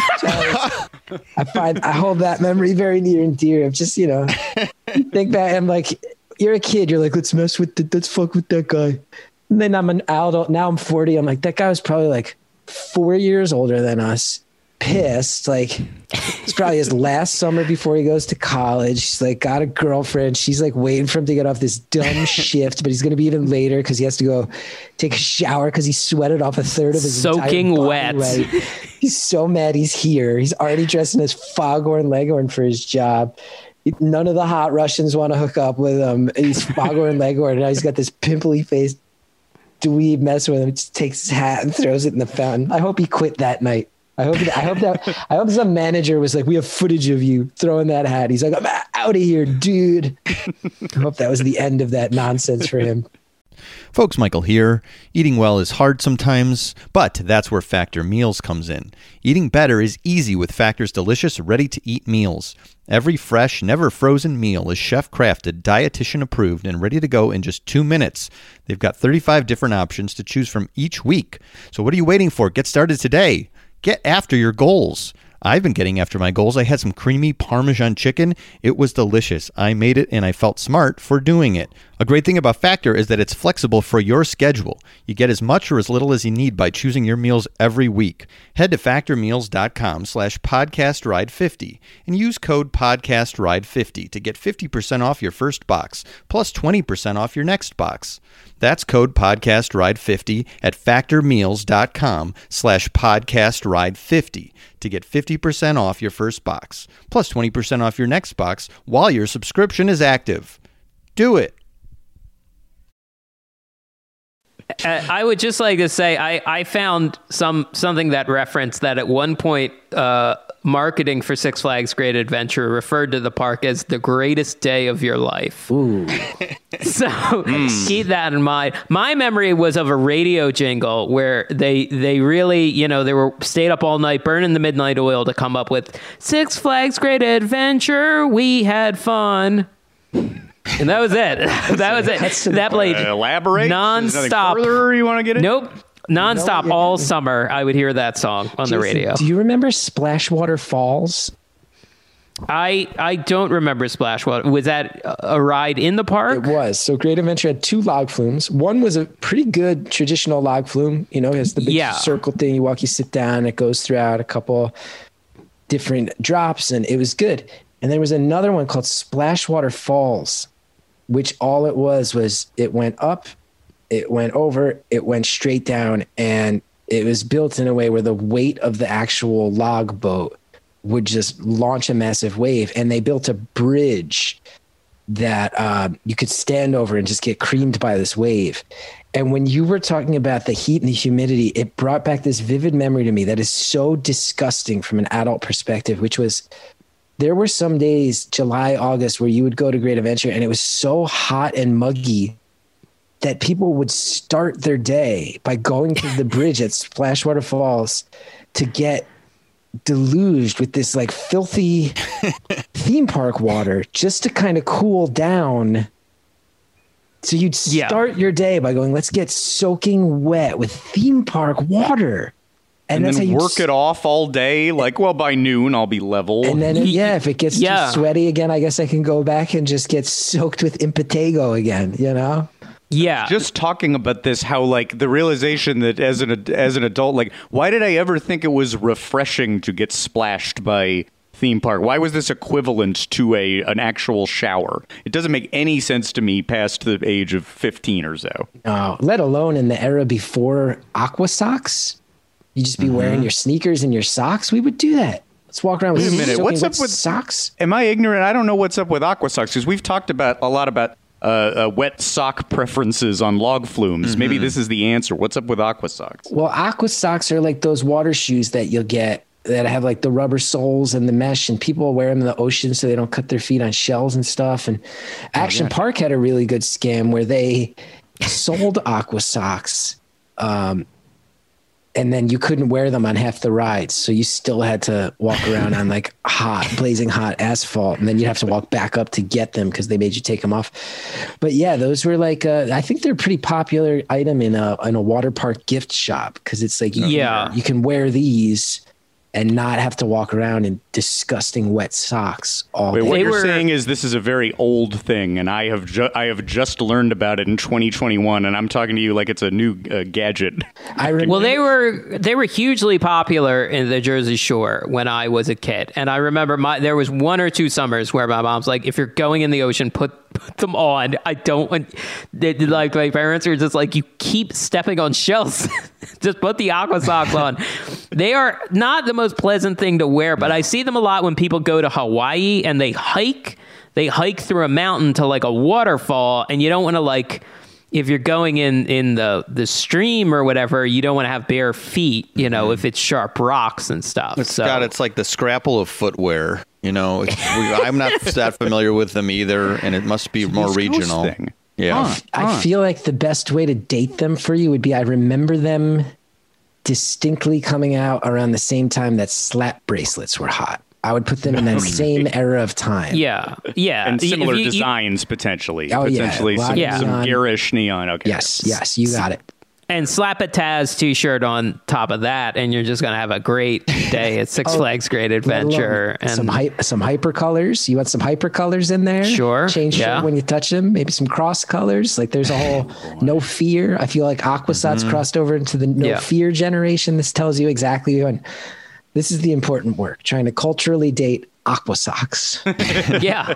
I hold that memory very near and dear of just, think back. I'm like, you're a kid. You're like, let's fuck with that guy. And then I'm an adult. Now I'm 40. I'm like, that guy was probably like 4 years older than us. Pissed. Like, it's probably his last summer before he goes to college. He's like got a girlfriend. She's like waiting for him to get off this dumb shift, but he's going to be even later because he has to go take a shower because he sweated off a third of his soaking wet. Right? He's so mad he's here. He's already dressing as Foghorn Leghorn for his job. None of the hot Russians want to hook up with him. He's Foghorn Leghorn. Now he's got this pimply face dweeb messing with him. He just takes his hat and throws it in the fountain. I hope he quit that night. I hope some manager was like, we have footage of you throwing that hat. He's like, I'm out of here, dude. I hope that was the end of that nonsense for him. Folks, Michael here. Eating well is hard sometimes, but that's where Factor Meals comes in. Eating better is easy with Factor's delicious, ready-to-eat meals. Every fresh, never frozen meal is chef-crafted, dietitian-approved, and ready to go in just 2 minutes. They've got 35 different options to choose from each week. So what are you waiting for? Get started today. Get after your goals. I've been getting after my goals. I had some creamy Parmesan chicken. It was delicious. I made it and I felt smart for doing it. A great thing about Factor is that it's flexible for your schedule. You get as much or as little as you need by choosing your meals every week. Head to factormeals.com/podcastride50 and use code podcastride50 to get 50% off your first box plus 20% off your next box. That's code podcastride50 at factormeals.com/podcastride50 to get 50% off your first box plus 20% off your next box while your subscription is active. Do it. I would just like to say I found something that referenced that at one point marketing for Six Flags Great Adventure referred to the park as the greatest day of your life. Ooh. So keep that in mind. My memory was of a radio jingle where they really, they were stayed up all night burning the midnight oil to come up with Six Flags Great Adventure. We had fun. And that was it. That played elaborate nonstop. Further you want to get in? Nope. Nonstop all summer. I would hear that song on the radio. Do you remember Splashwater Falls? I don't remember Splashwater. Was that a ride in the park? It was. So Great Adventure had 2 log flumes. One was a pretty good traditional log flume. It has the big circle thing. You sit down. It goes throughout a couple different drops, and it was good. And there was another one called Splashwater Falls, which all it was it went up, it went over, it went straight down, and it was built in a way where the weight of the actual log boat would just launch a massive wave. And they built a bridge that you could stand over and just get creamed by this wave. And when you were talking about the heat and the humidity, it brought back this vivid memory to me that is so disgusting from an adult perspective, which was there were some days, July, August, where you would go to Great Adventure and it was so hot and muggy that people would start their day by going to the bridge at Splashwater Falls to get deluged with this like filthy theme park water just to kind of cool down. So you'd start your day by going, let's get soaking wet with theme park water. And that's then how work it off all day. Like, well, by noon, I'll be level. And then, if it gets too sweaty again, I guess I can go back and just get soaked with Impetigo again, Yeah. Just talking about this, how like the realization that as an adult, like, why did I ever think it was refreshing to get splashed by theme park? Why was this equivalent to an actual shower? It doesn't make any sense to me past the age of 15 or so. No, let alone in the era before Aqua Socks. You just be wearing your sneakers and your socks. We would do that. Let's walk around with Wait a minute. What's up with socks? Am I ignorant? I don't know what's up with Aqua Socks because we've talked a lot about wet sock preferences on log flumes. Maybe this is the answer. What's up with aqua socks? Well, aqua socks are like those water shoes that you'll get that have like the rubber soles and the mesh, and people wear them in the ocean so they don't cut their feet on shells and stuff. And Action Park had a really good scam where they sold aqua socks, and then you couldn't wear them on half the rides. So you still had to walk around on like blazing hot asphalt. And then you'd have to walk back up to get them because they made you take them off. But yeah, those were like, I think they're a pretty popular item in a water park gift shop. Cause it's like, you can wear these and not have to walk around in disgusting wet socks all day. What you're saying is this is a very old thing, and I have just learned about it in 2021, and I'm talking to you like it's a new gadget. Well, they were hugely popular in the Jersey Shore when I was a kid, and I remember there was 1 or 2 summers where my mom's like, "If you're going in the ocean, put them on. I don't want." Like my parents are just like, "You keep stepping on shells. Just put the aqua socks on." They are not the most pleasant thing to wear, but I see them a lot when people go to Hawaii and they hike through a mountain to like a waterfall, and you don't want to, like, if you're going in the stream or whatever, you don't want to have bare feet, if it's sharp rocks and stuff. It's like the Scrapple of footwear. I'm not that familiar with them either, and it must be more regional. Thing. Yeah. I feel like the best way to date them for you would be, I remember them distinctly coming out around the same time that slap bracelets were hot. I would put them in that same era of time. Yeah. And similar designs, potentially. Oh, potentially yeah. Some garish neon. Okay. Yes, you got it. And slap a Taz t-shirt on top of that, and you're just going to have a great day at Six Flags Great Adventure. And some hyper colors. You want some hyper colors in there? Sure. Change when you touch them. Maybe some cross colors. Like there's a whole no fear. I feel like Aqua Socks crossed over into the no fear generation. This tells you exactly when. This is the important work, trying to culturally date Aqua Socks. Yeah.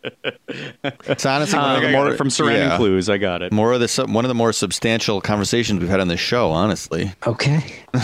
It's honestly from Surrounding Clues. I got it. One of the more substantial conversations we've had on this show, honestly. Okay.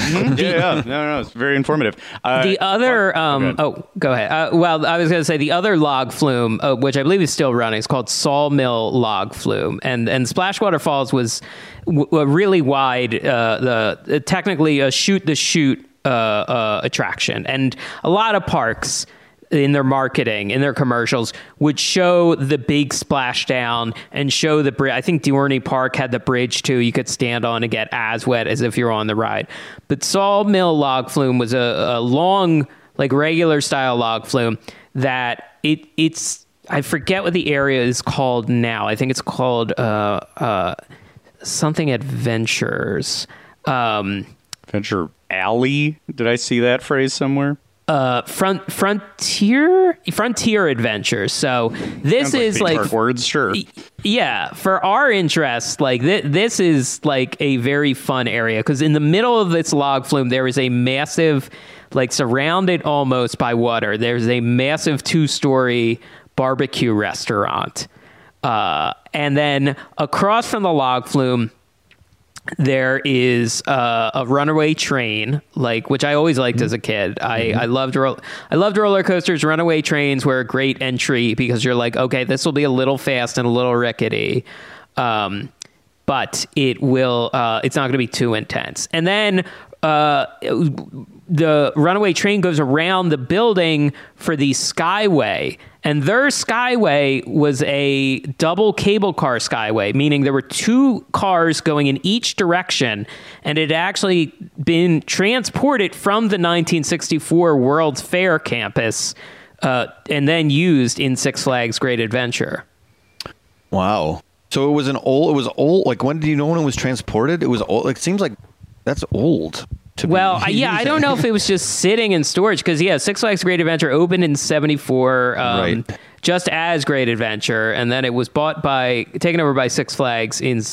No, it's very informative. The other, go ahead. Well, I was going to say the other log flume, which I believe is still running, is called Sawmill Log Flume, and Splashwater Falls was really wide. Technically a shoot the chute attraction, and a lot of parks in their marketing, in their commercials, would show the big splashdown and show the bridge. I think Diorny Park had the bridge too. You could stand on and get as wet as if you're on the ride. But Sawmill Log Flume was a long, like regular style log flume that it's I forget what the area is called now. I think it's called something Adventures. Adventure Alley? Did I see that phrase somewhere? Frontier Adventures. So this is like words, sure. Yeah, for our interest, like this is like a very fun area because in the middle of this log flume there is a massive, like surrounded almost by water. There's a massive 2-story barbecue restaurant, and then across from the log flume there is a runaway train, like, which I always liked as a kid. I loved roller coasters. Runaway trains were a great entry because you're like, okay, this will be a little fast and a little rickety, but it will. It's not going to be too intense. And then the runaway train goes around the building for the Skyway. And their Skyway was a double cable car Skyway, meaning there were 2 cars going in each direction, and it had actually been transported from the 1964 World's Fair campus and then used in Six Flags Great Adventure. Wow. So it was old. Like, when did you know when it was transported? It was old. Like, it seems like that's old. I don't know if it was just sitting in storage because, Six Flags Great Adventure opened in 74, right, just as Great Adventure, and then it was taken over by Six Flags in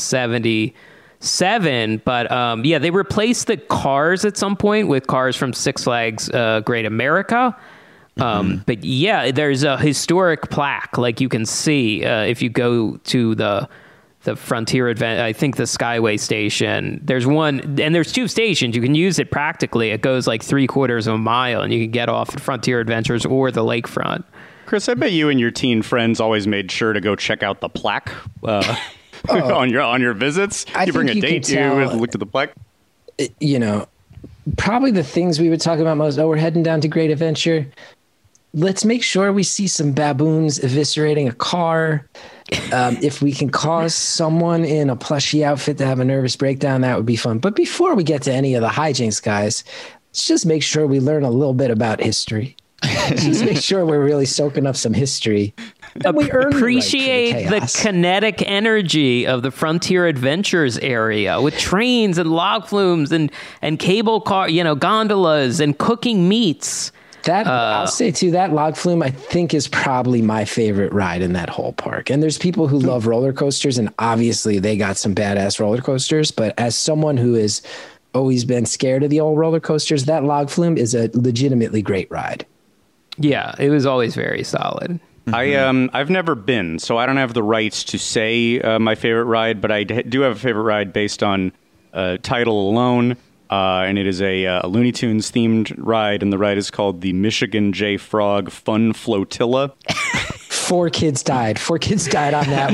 77. But they replaced the cars at some point with cars from Six Flags Great America. But there's a historic plaque, like you can see if you go to the Frontier Adventure, I think the Skyway station. There's one, and there's 2 stations. You can use it practically. It goes like 3/4 of a mile, and you can get off at Frontier Adventures or the lakefront. Chris, I bet you and your teen friends always made sure to go check out the plaque on your visits. You bring a date, you look at the plaque. Probably the things we would talk about most. Oh, we're heading down to Great Adventure. Let's make sure we see some baboons eviscerating a car. If we can cause someone in a plushy outfit to have a nervous breakdown, that would be fun. But before we get to any of the hijinks, guys, let's just make sure we learn a little bit about history. Just make sure we're really soaking up some history. Appreciate the kinetic energy of the Frontier Adventures area with trains and log flumes and cable car, gondolas and cooking meats. That I'll say too, that log flume I think is probably my favorite ride in that whole park. And there's people who love roller coasters, and obviously they got some badass roller coasters. But as someone who has always been scared of the old roller coasters, that log flume is a legitimately great ride. Yeah, it was always very solid. I've never been, so I don't have the rights to say my favorite ride, but I do have a favorite ride based on title alone. And it is a Looney Tunes themed ride, and the ride is called the Michigan J. Frog Fun Flotilla. 4 kids died. 4 kids died on that.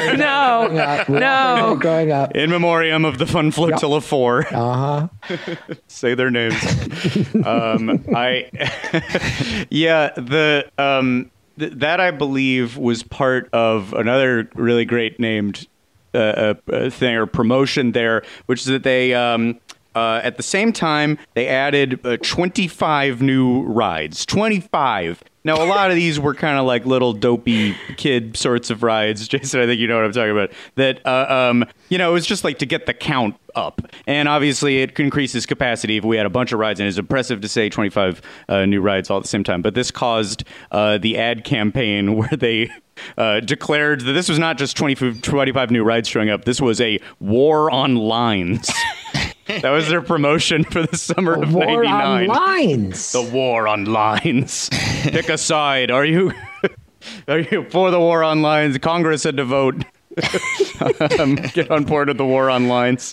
No. Growing up. In memoriam of the Fun Flotilla 4. Uh-huh. Say their names. That I believe was part of another really great named thing or promotion there, which is that they at the same time they added 25 new rides. 25. Now, a lot of these were kind of like little dopey kid sorts of rides. Jason, I think you know what I'm talking about. That, it was just like to get the count up. And obviously, it increases capacity if we had a bunch of rides. And it's impressive to say 25 new rides all at the same time. But this caused the ad campaign where they declared that this was not just 25 new rides showing up. This was a war on lines. That was their promotion for the summer of '99. War on lines. The war on lines. Pick a side. Are you for the war on lines? Congress had to vote. Get on board with the war on lines.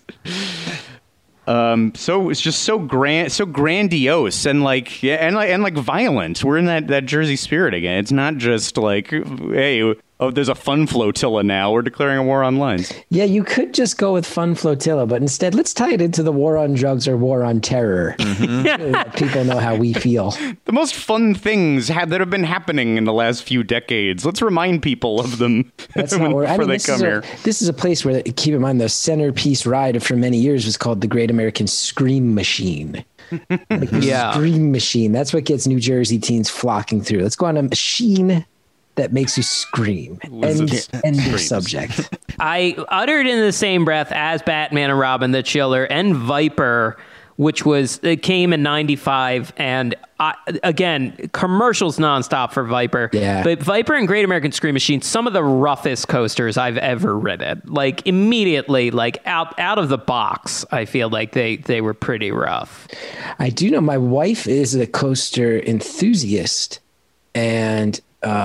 So it's just so grandiose and like violent. We're in that Jersey spirit again. It's not just like, hey, there's a fun flotilla now. We're declaring a war on lines. Yeah, you could just go with fun flotilla, but instead let's tie it into the war on drugs or war on terror. Mm-hmm. So that people know how we feel. The most fun things that have been happening in the last few decades. Let's remind people of them before they come here. This is a place where, keep in mind, the centerpiece ride for many years was called the Great American Scream Machine. Scream Machine. That's what gets New Jersey teens flocking through. Let's go on a machine that makes you scream. End of subject. I uttered in the same breath as Batman and Robin the Chiller and Viper, it came in 95, and again, commercials nonstop for Viper. Yeah. But Viper and Great American Scream Machine, some of the roughest coasters I've ever ridden. Like immediately, like out of the box, I feel like they were pretty rough. I do know my wife is a coaster enthusiast, and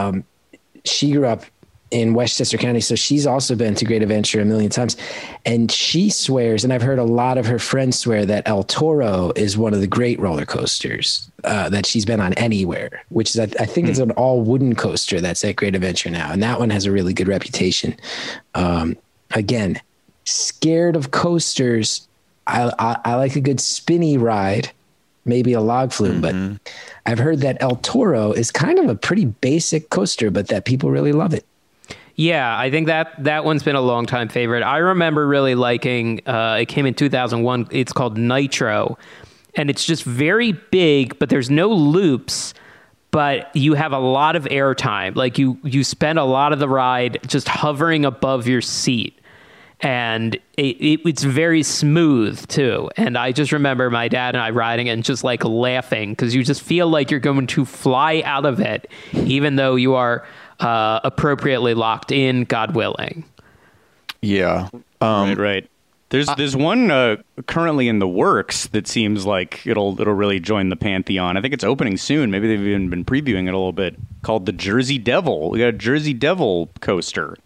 she grew up in Westchester County, so she's also been to Great Adventure a million times. And she swears, and I've heard a lot of her friends swear, that El Toro is one of the great roller coasters that she's been on anywhere, which is, I think it's an all wooden coaster that's at Great Adventure now. And that one has a really good reputation. Again, scared of coasters. I like a good spinny ride, maybe a log flume, but I've heard that El Toro is kind of a pretty basic coaster, but that people really love it. Yeah, I think that one's been a long time favorite. I remember really liking, it came in 2001. It's called Nitro, and it's just very big, but there's no loops, but you have a lot of airtime. Like you spend a lot of the ride just hovering above your seat. And it's very smooth too. And I just remember my dad and I riding it and just like laughing because you just feel like you're going to fly out of it, even though you are appropriately locked in, God willing. Yeah. Right. There's one currently in the works that seems like it'll really join the pantheon. I think it's opening soon. Maybe they've even been previewing it a little bit. Called the Jersey Devil. We got a Jersey Devil coaster.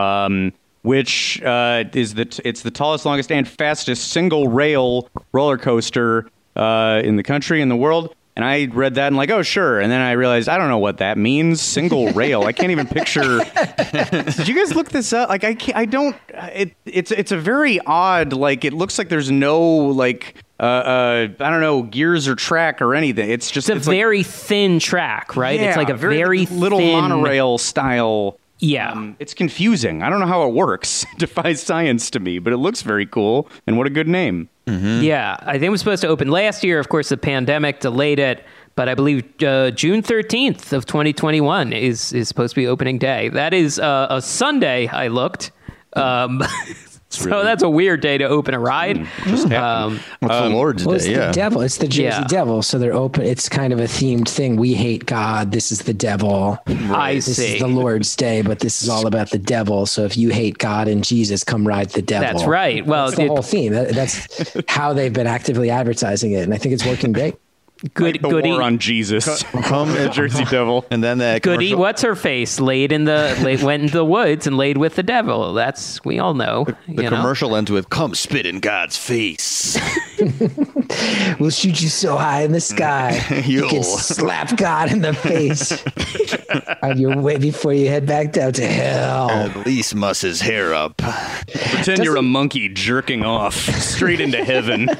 Which is it's the tallest, longest, and fastest single rail roller coaster in the country, in the world. And I read that and like, oh, sure. And then I realized, I don't know what that means. Single rail. I can't even picture. Did you guys look this up? Like, it's a very odd, like, it looks like there's no, like, I don't know, gears or track or anything. It's just it's a very thin track, right? Yeah, it's like a very little thin monorail style. Yeah. It's confusing. I don't know how it works. It defies science to me, but it looks very cool. And what a good name. Mm-hmm. Yeah. I think it was supposed to open last year. Of course, the pandemic delayed it. But I believe June 13th of 2021 is supposed to be opening day. That is a Sunday, I looked. So that's a weird day to open a ride. It's the Lord's Well, Day, it's the devil. It's the Jersey Devil. So they're open. It's kind of a themed thing. We hate God. This is the devil. I see. This is the Lord's Day, but this is all about the devil. So if you hate God and Jesus, come ride the devil. That's right. Well, that's the whole theme. That's how they've been actively advertising it. And I think it's working great. Like the war on Jesus. Come Jersey Devil. And then that Goody, what's her face? went into the woods and laid with the devil. That's, we all know. The commercial ends with, come spit in God's face. We'll shoot you so high in the sky. You can slap God in the face on your way before you head back down to hell. At least muss his hair up. Pretend you're a monkey jerking off straight into heaven.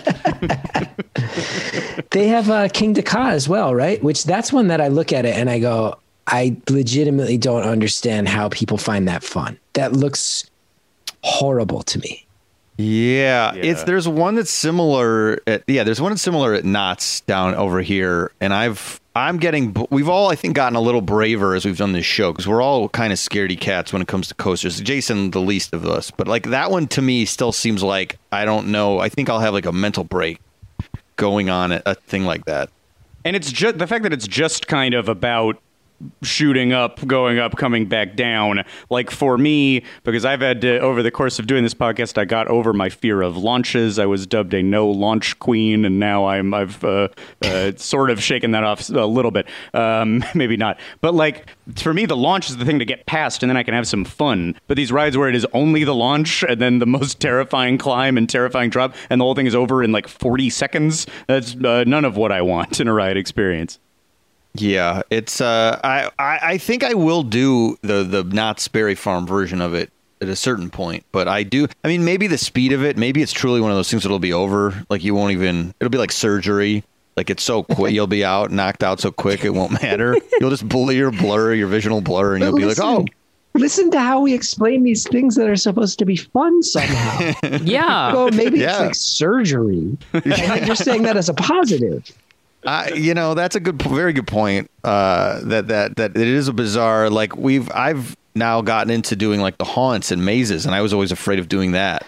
They have King Dakar as well, right? Which that's one that I look at it and I go, I legitimately don't understand how people find that fun. That looks horrible to me. Yeah. There's one that's similar. There's one that's similar at Knott's down over here, and we've all, I think, gotten a little braver as we've done this show because we're all kind of scaredy cats when it comes to coasters. Jason, the least of us, but like that one to me still seems like, I don't know. I think I'll have like a mental break going on at a thing like that. And it's just the fact that it's just kind of about shooting up, going up, coming back down. Like for me, because I've had to, over the course of doing this podcast, I got over my fear of launches. I was dubbed a no launch queen, and now I've sort of shaken that off a little bit. Maybe not, but like for me, the launch is the thing to get past, and then I can have some fun. But these rides where it is only the launch and then the most terrifying climb and terrifying drop, and the whole thing is over in like 40 seconds. That's none of what I want in a ride experience. Yeah, it's I think I will do the Knott's Berry Farm version of it at a certain point, but maybe the speed of it, maybe it's truly one of those things that'll be over, like it'll be like surgery, like it's so quick, you'll be knocked out so quick it won't matter. You'll just your vision will blur, and you'll be like, oh. Listen to how we explain these things that are supposed to be fun somehow. Yeah. So maybe it's like surgery. And you're saying that as a positive. That's a very good point. That it is a bizarre, like I've now gotten into doing like the haunts and mazes, and I was always afraid of doing that.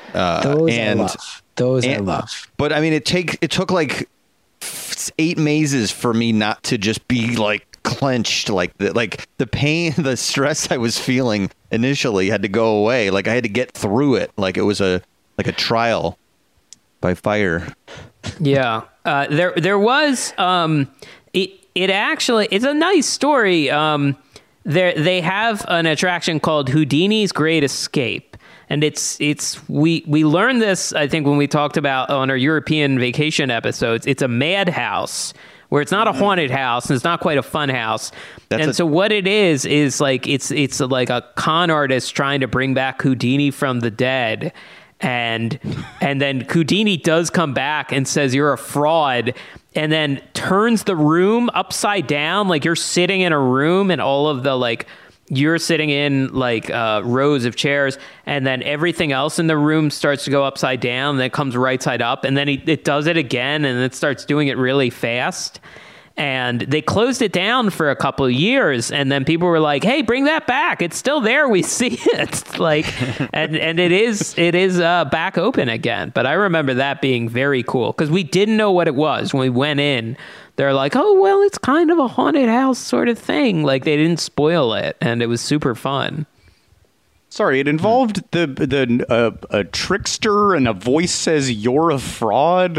Those I love. But I mean, it took like 8 mazes for me not to just be like clenched, like the pain, the stress I was feeling initially had to go away. Like I had to get through it. Like it was a trial by fire. Yeah. There was it actually, it's a nice story. They have an attraction called Houdini's Great Escape, and we learned this, I think, when we talked about on our European vacation episodes. It's a madhouse where it's not a haunted house and it's not quite a fun house. So what it is like it's like a con artist trying to bring back Houdini from the dead. And then Houdini does come back and says you're a fraud, and then turns the room upside down. Like you're sitting in a room, and all of the you're sitting in rows of chairs, and then everything else in the room starts to go upside down, and then it comes right side up, and then it does it again, and it starts doing it really fast. And they closed it down for a couple of years, and then people were like, "Hey, bring that back! It's still there. We see it." And it is back open again. But I remember that being very cool because we didn't know what it was when we went in. They're like, "Oh, well, it's kind of a haunted house sort of thing." Like they didn't spoil it, and it was super fun. Sorry, it involved a trickster, and a voice says you're a fraud, and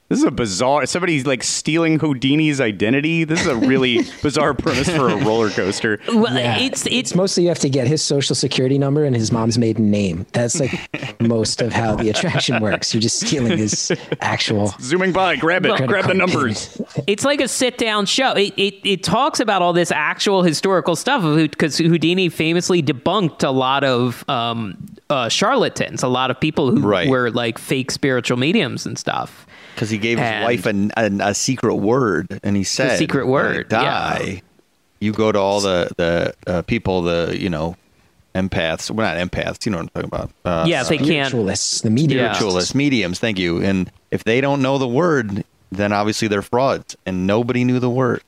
This is a bizarre. Somebody's like stealing Houdini's identity. This is a really bizarre premise for a roller coaster. Well, Yeah. it's Mostly you have to get his social security number and his mom's maiden name. That's like most of how the attraction works. You're just stealing his actual Zooming by, grab it, credit grab the card numbers. payment. it's like a sit down show. It talks about all this actual historical stuff because Houdini famously debunked a lot of charlatans, a lot of people who Right. were like fake spiritual mediums and stuff. Because he gave his And- wife a secret word, and he said, secret "When I word, die, yeah. you go to all the people, empaths. Well, not empaths. You know what I'm talking about. Yeah, they can't. Spiritualists, the media. Yeah. Spiritualists, mediums. Thank you. And if they don't know the word, then obviously they're frauds, and nobody knew the word.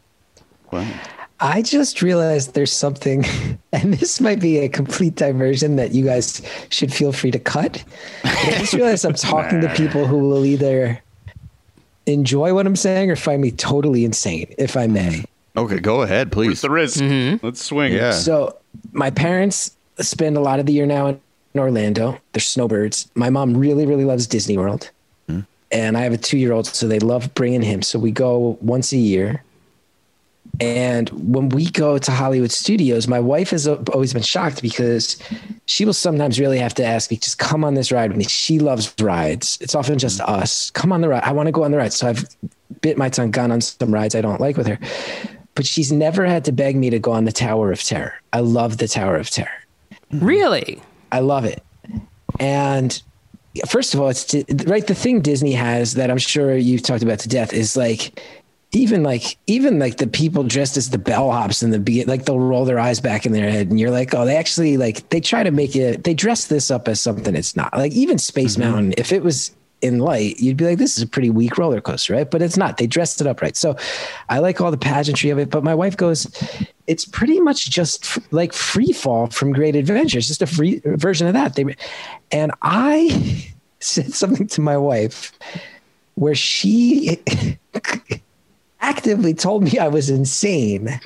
I just realized there's something, and this might be a complete diversion that you guys should feel free to cut. But I just realized I'm talking to people who will either enjoy what I'm saying or find me totally insane, if I may. Okay, go ahead, Where's please. the risk? Let's swing. Yeah. So my parents spend a lot of the year now in Orlando. They're snowbirds. My mom really, really loves Disney World. And I have a 2-year-old, so they love bringing him. So we go once a year. And when we go to Hollywood Studios, my wife has always been shocked because she will sometimes really have to ask me, just come on this ride with me. She loves rides. It's often just us. Come on the ride. I want to go on the ride. So I've bit my tongue, gone on some rides I don't like with her. But she's never had to beg me to go on the Tower of Terror. I love the Tower of Terror. Really? I love it. And first of all, it's right. The thing Disney has that I'm sure you've talked about to death is even the people dressed as the bellhops in the beginning, like they'll roll their eyes back in their head and you're like, oh, they actually they try to make it, they dress this up as something it's not. Like even Space Mountain, if it was in light, you'd be like, this is a pretty weak roller coaster, right? But it's not. They dressed it up right. So I like all the pageantry of it. But my wife goes, it's pretty much just like free fall from Great Adventure. It's just a free version of that. And I said something to my wife where she actively told me I was insane.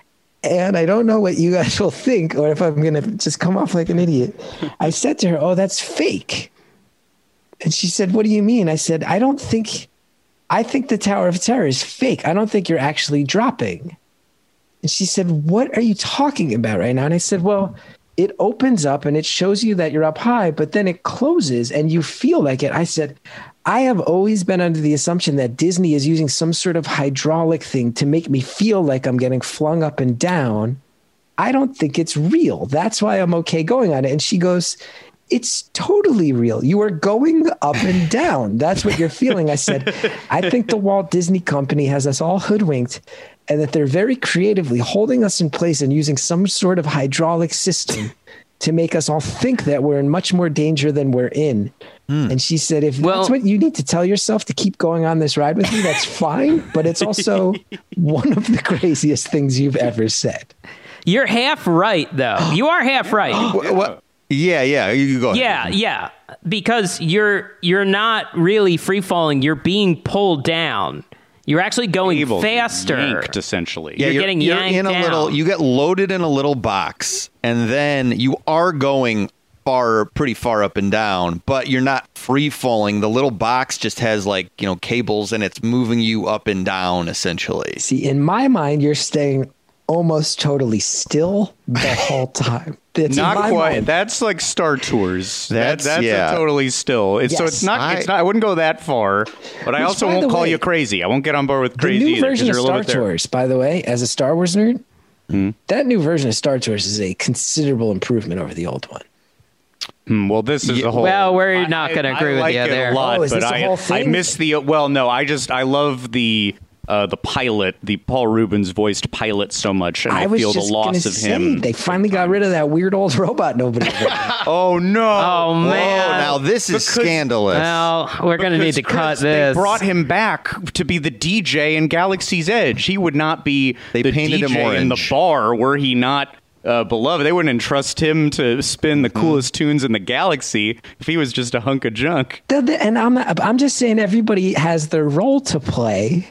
And I don't know what you guys will think or if I'm going to just come off like an idiot. I said to her, oh, that's fake. And she said, what do you mean? I said, I think the Tower of Terror is fake. I don't think you're actually dropping. And she said, what are you talking about right now? And I said, well, it opens up and it shows you that you're up high, but then it closes and you feel like it. I said, I have always been under the assumption that Disney is using some sort of hydraulic thing to make me feel like I'm getting flung up and down. I don't think it's real. That's why I'm okay going on it. And she goes, it's totally real. You are going up and down. That's what you're feeling. I said, I think the Walt Disney Company has us all hoodwinked and that they're very creatively holding us in place and using some sort of hydraulic system to make us all think that we're in much more danger than we're in. And she said, if that's what you need to tell yourself to keep going on this ride with me, that's fine. But it's also one of the craziest things you've ever said. You're half right, though. You are half right. What? Yeah. You go ahead. Yeah. Because you're not really free falling. You're being pulled down. You're actually going Able to faster. yanked, essentially. You're getting yanked in a down. little. You get loaded in a little box, and then you are going pretty far up and down, but you're not free falling. The little box just has cables, and it's moving you up and down essentially. See, in my mind, you're staying almost totally still the whole time. It's Not in my quite. mind. That's like Star Tours. That's yeah. a totally still. So Yes. it's not. It's not. I wouldn't go that far, but I Which, also by won't the call way, you crazy. I won't get on board with The crazy new either, 'cause version of you're a little Star bit there. Tours, by the way, as a Star Wars nerd, that new version of Star Tours is a considerable improvement over the old one. Well, this is a whole. Well, we're not going to agree I with like you it there. a lot, Oh, is but this a whole thing? I miss the. Well, no, I love the pilot, the Paul Rubens voiced pilot so much, and I was feel the just loss gonna of say, him. They finally got rid of that weird old robot nobody liked. Oh no! Oh, man. Oh, now this is scandalous. Well, we're going to need to Because, cut Chris, this. They brought him back to be the DJ in Galaxy's Edge. He would not be They the painted him DJ in the orange. bar were he not beloved. They wouldn't entrust him to spin the coolest tunes in the galaxy if he was just a hunk of junk. And I'm just saying everybody has their role to play.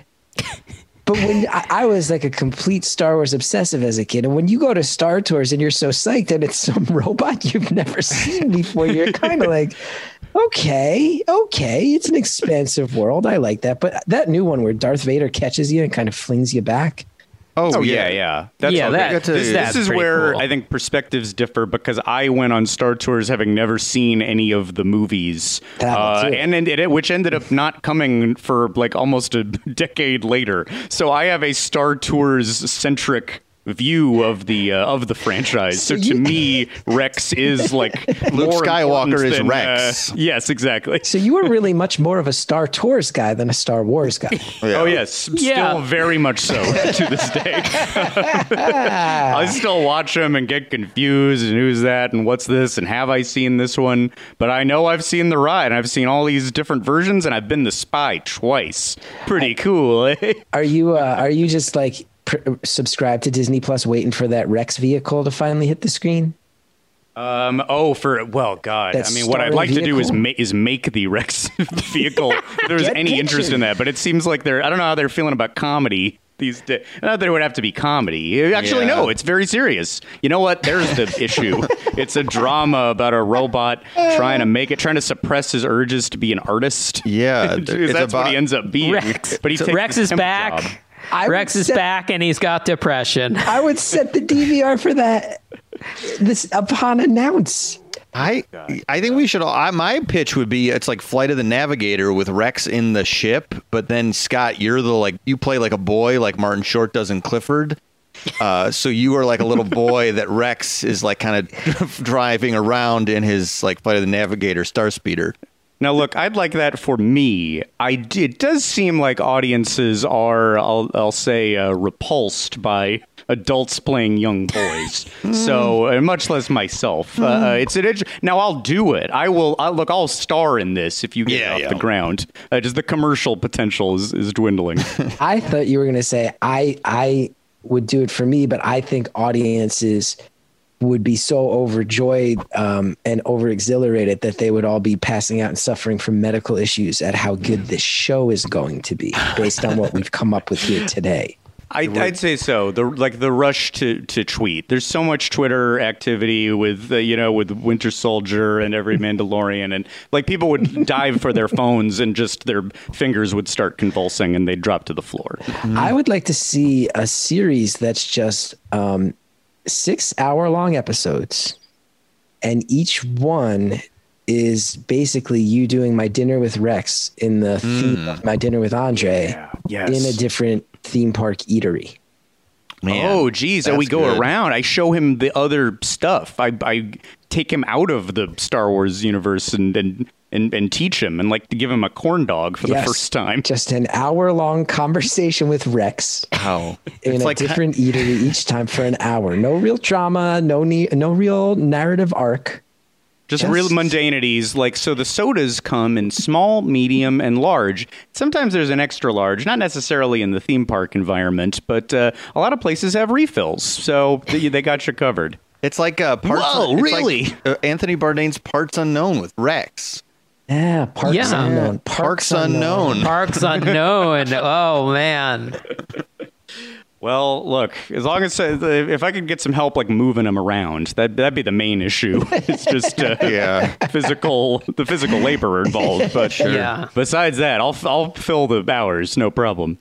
But when I was like a complete Star Wars obsessive as a kid, and when you go to Star Tours and you're so psyched and it's some robot you've never seen before, you're kind of like, Okay, it's an expansive world. I like that. But that new one where Darth Vader catches you and kind of flings you back. Oh yeah. That's Yeah, all that- good. This that's is pretty where cool. I think perspectives differ because I went on Star Tours having never seen any of the movies, That too. which ended up not coming for like almost a decade later. So I have a Star Tours centric view of the franchise. So to me, Rex is like Luke more Skywalker important is than, Rex. Yes, exactly. So you were really much more of a Star Tours guy than a Star Wars guy. Oh yes, Yeah. still very much so to this day. I still watch them and get confused and who's that and what's this and have I seen this one? But I know I've seen the ride and I've seen all these different versions and I've been the spy twice. Pretty cool, eh? Are you just like subscribed to Disney Plus, waiting for that Rex vehicle to finally hit the screen? God. That I mean, what I'd like to do vehicle? is make the Rex vehicle. If there's Get any interest pictures. in that, but it seems like I don't know how they're feeling about comedy these days. Not that it would have to be comedy. Actually, Yeah. no, it's very serious. You know what? There's the issue. It's a drama about a robot trying to suppress his urges to be an artist. Yeah, Because it's that's what about- he ends up being. Rex. But he So takes Rex the is temp back. job. Rex is back and he's got depression. I would set the DVR for that this upon announce. I think we should all. My pitch would be it's like Flight of the Navigator with Rex in the ship, but then Scott, you play like a boy like Martin Short does in Clifford. So you are like a little boy that Rex is like kind of driving around in his like Flight of the Navigator star speeder. Now, look, I'd like that for me. It does seem like audiences are, I'll say, repulsed by adults playing young boys. So, much less myself. Now, I'll do it. I'll star in this if you get it off the ground. Just the commercial potential is dwindling. I thought you were going to say I would do it for me, but I think audiences would be so overjoyed and over exhilarated that they would all be passing out and suffering from medical issues at how good this show is going to be based on what we've come up with here today. I'd say so. The rush to tweet. There's so much Twitter activity with with Winter Soldier and every Mandalorian, and like people would dive for their phones and just their fingers would start convulsing and they'd drop to the floor. I would like to see a series that's just 6 hour-long episodes, and each one is basically you doing My Dinner with Rex in the theme of My Dinner with Andre Yes. in a different theme park eatery. Man, Oh, geez. And we that's go good. around. I show him the other stuff. I take him out of the Star Wars universe and teach him and like to give him a corn dog for the Yes, first time. Just an hour-long conversation with Rex Wow. in It's a like different eatery each time for an hour. No real drama, no real narrative arc. Just real mundanities. Like, so the sodas come in small, medium, and large. Sometimes there's an extra large, not necessarily in the theme park environment, but a lot of places have refills. So they got you covered. It's like Parts. Whoa, it's really? Like, Anthony Bourdain's Parts Unknown with Rex. Yeah, Parks Yeah. Unknown. Parks Unknown. Parks Unknown. Oh, man. Well, look, as long as if I could get some help, like moving them around, that'd be the main issue. It's just Yeah. the physical labor involved. But Yeah. besides that, I'll fill the hours, no problem.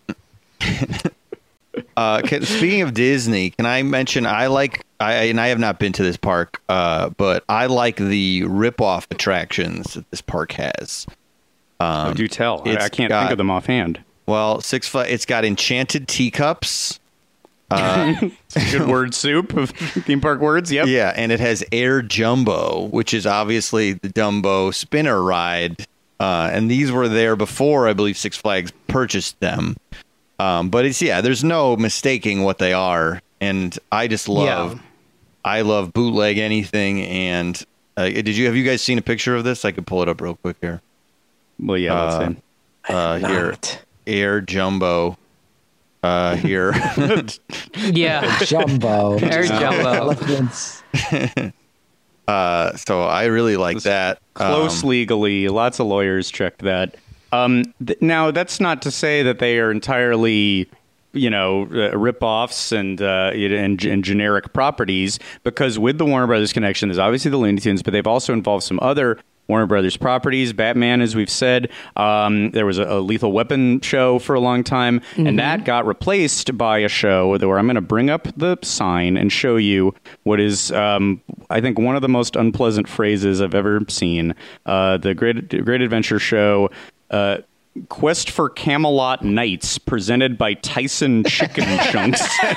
Speaking of Disney, can I mention I have not been to this park, but I like the rip-off attractions that this park has. Do tell. I it's can't got- think of them offhand. Well, Six Flags, it's got enchanted teacups. Good word soup of theme park words. Yep. Yeah, and it has Air Jumbo, which is obviously the Dumbo spinner ride. And these were there before, I believe, Six Flags purchased them. But there's no mistaking what they are. And I just love, I love bootleg anything. And have you guys seen a picture of this? I could pull it up real quick here. Well, yeah. Let's see. Here, Not. Air Jumbo. Here. Yeah. Jumbo. Air Jumbo. Elephants. So I really like that. Close legally. Lots of lawyers checked that. Now, that's not to say that they are entirely, rip-offs and generic properties, because with the Warner Brothers connection, there's obviously the Looney Tunes, but they've also involved some other Warner Brothers properties. Batman, as we've said, there was a Lethal Weapon show for a long time, and that got replaced by a show where I'm going to bring up the sign and show you what is, I think, one of the most unpleasant phrases I've ever seen. The Great Adventure show, Quest for Camelot Nights, presented by Tyson Chicken Chunks.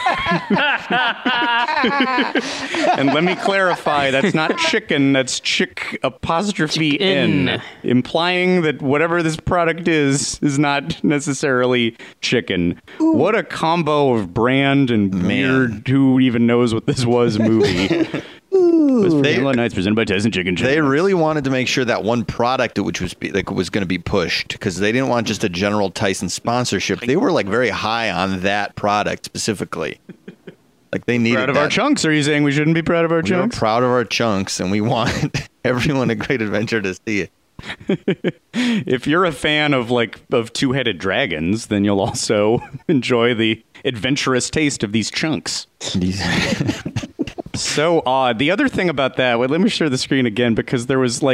And let me clarify, that's not chicken, that's chick apostrophe N, implying that whatever this product is not necessarily chicken. Ooh. What a combo of brand and weird, who even knows what this was movie. Nights presented by Tyson Chicken Chunks. They really wanted to make sure that one product which was going to be pushed, because they didn't want just a general Tyson sponsorship. They were like very high on that product specifically. Like they needed. Proud of our chunks? Are you saying we shouldn't be proud of our chunks? We're proud of our chunks, and we want everyone at Great Adventure to see it. If you're a fan of two-headed dragons, then you'll also enjoy the adventurous taste of these chunks. So odd. The other thing about that, let me share the screen again, because there was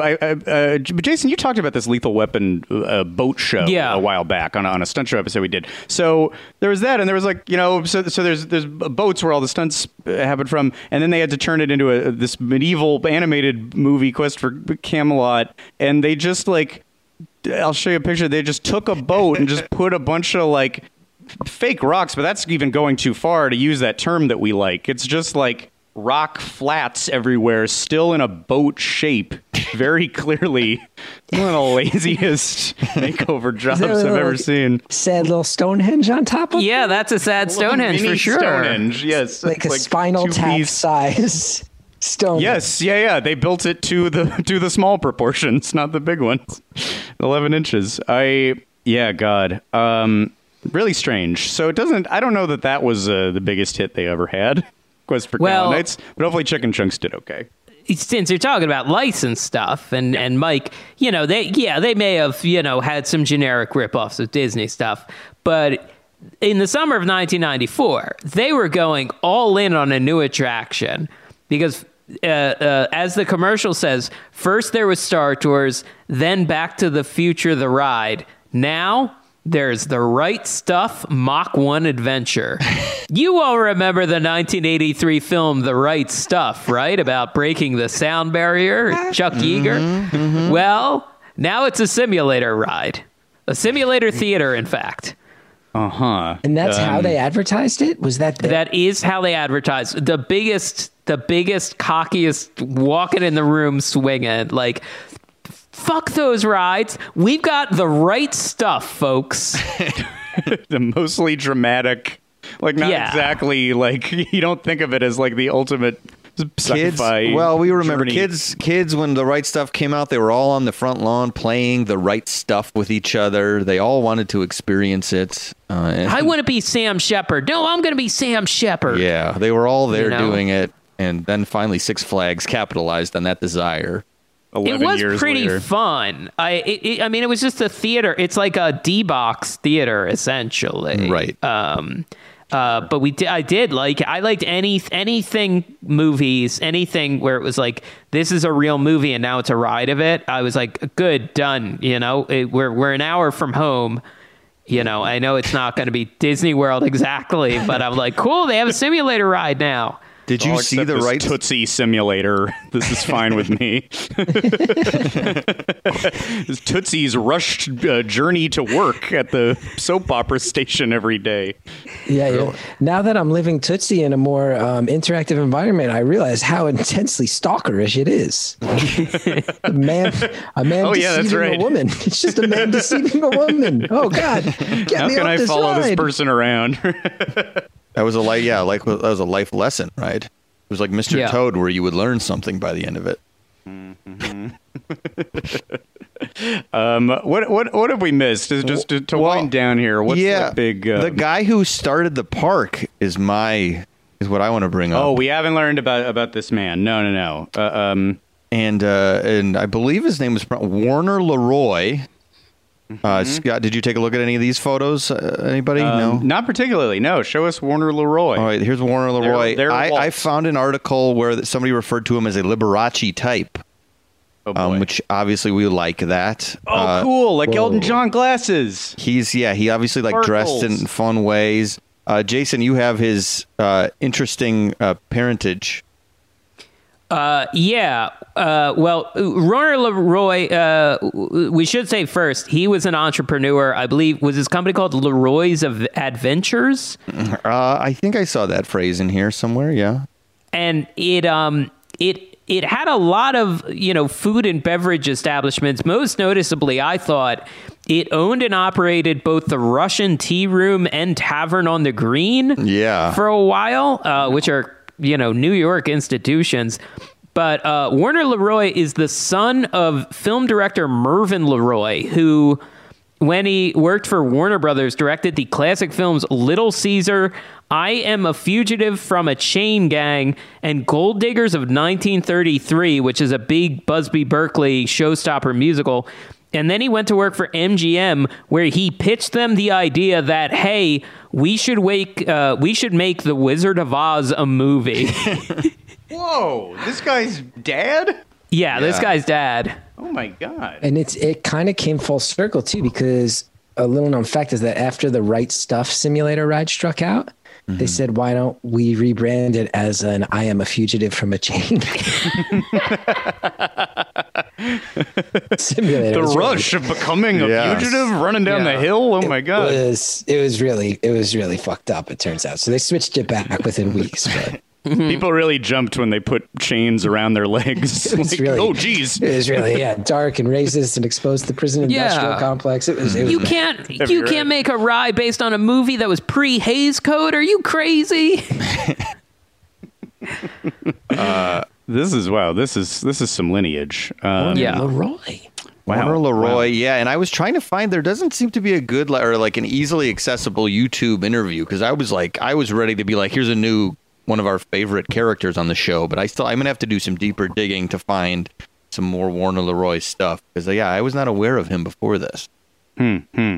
Jason, you talked about this Lethal Weapon boat show a while back on a stunt show episode we did. So there was that, and there was so there's boats where all the stunts happen from, and then they had to turn it into this medieval animated movie, Quest for Camelot, and they just I'll show you a picture. They just took a boat and just put a bunch of fake rocks, but that's even going too far to use that term that we like. It's just rock flats everywhere, still in a boat shape. Very clearly one of the laziest makeover jobs I've ever seen. Sad little Stonehenge on top of it? Yeah, that's a sad Stonehenge for sure. Stonehenge, yes. Like a Spinal Tap size stone. Yes, yeah. They built it to the small proportions, not the big ones. 11 inches. God. Really strange. So I don't know that was the biggest hit they ever had, Quest for Camelot Nights, but hopefully Chicken Chunks did okay. Since you're talking about licensed stuff, and Mike, they may have, had some generic ripoffs of Disney stuff, but in the summer of 1994, they were going all in on a new attraction, because as the commercial says, first there was Star Tours, then Back to the Future the ride. Now there's the Right Stuff Mach 1 Adventure. You all remember the 1983 film The Right Stuff, right? About breaking the sound barrier, Chuck Yeager. Mm-hmm. Well, now it's a simulator ride. A simulator theater, in fact. Uh-huh. And that's how they advertised it? Was that That is how they advertised. The biggest, cockiest, walking in the room swinging, fuck those rides. We've got the right stuff, folks. The mostly dramatic, exactly, you don't think of it as the ultimate sci-fi. Well, we remember journey. kids when the Right Stuff came out, they were all on the front lawn playing the right stuff with each other. They all wanted to experience it. I want to be Sam Shepard. No, I'm going to be Sam Shepard. Yeah, they were all there doing it. And then finally Six Flags capitalized on that desire. It was pretty fun. It was just a theater. It's like a D-box theater, essentially. Right. But I liked anything movies, anything where it was this is a real movie and now it's a ride of it. I was good, done. We're an hour from home. I know it's not going to be Disney World exactly, but I'm cool. They have a simulator ride now. Did you see the right Tootsie simulator? This is fine with me. Tootsie's rushed journey to work at the soap opera station every day. Yeah. Now that I'm living Tootsie in a more interactive environment, I realize how intensely stalkerish it is. a man deceiving a woman. It's just a man deceiving a woman. Oh God! How can I follow this person around? That was that was a life lesson, right? It was like Mr. Toad, where you would learn something by the end of it. Mm-hmm. What have we missed? Just to wind down here. What's the big? The guy who started the park is what I want to bring up. Oh, we haven't learned about this man. No. And I believe his name was Warner Leroy. Scott, did you take a look at any of these photos? Anybody? No? Not particularly. No. Show us Warner Leroy. All right, here's Warner Leroy. I found an article where somebody referred to him as a Liberace type. boy. which obviously we like that. Cool, like whoa. Elton John glasses. He obviously like dressed in Sparkles. fun ways. Jason, you have his interesting parentage. Well, Warner Leroy, we should say first, he was an entrepreneur. I believe, was his company called Leroy's Adventures? I think I saw that phrase in here somewhere. Yeah. And it had a lot of, food and beverage establishments. Most noticeably, I thought, it owned and operated both the Russian Tea Room and Tavern on the Green for a while, which are, New York institutions. But Warner Leroy is the son of film director Mervyn Leroy, who, when he worked for Warner Brothers, directed the classic films Little Caesar, I Am a Fugitive from a Chain Gang, and Gold Diggers of 1933, which is a big Busby Berkeley showstopper musical. And then he went to work for MGM, where he pitched them the idea that, hey, we should make The Wizard of Oz a movie. Whoa, this guy's dad? Yeah, this guy's dad. Oh my God. And it kind of came full circle too, because a little known fact is that after the Right Stuff simulator ride struck out, they said, why don't we rebrand it as an I Am a Fugitive from a Chain simulator? The rush of becoming a fugitive, running down the hill. Oh my God. It was really fucked up, it turns out. So they switched it back within weeks, but People really jumped when they put chains around their legs. It's really, oh, geez. It was really, dark and racist and exposed the prison industrial complex. It was You bad. can't make a ride based on a movie that was pre-Hays Code. Are you crazy? This is some lineage. Leroy. Warner Leroy, and I was trying to find, there doesn't seem to be a good or like an easily accessible YouTube interview, because I was ready to be like, here's a new one of our favorite characters on the show, but I'm gonna have to do some deeper digging to find some more Warner Leroy stuff, because I was not aware of him before this. You know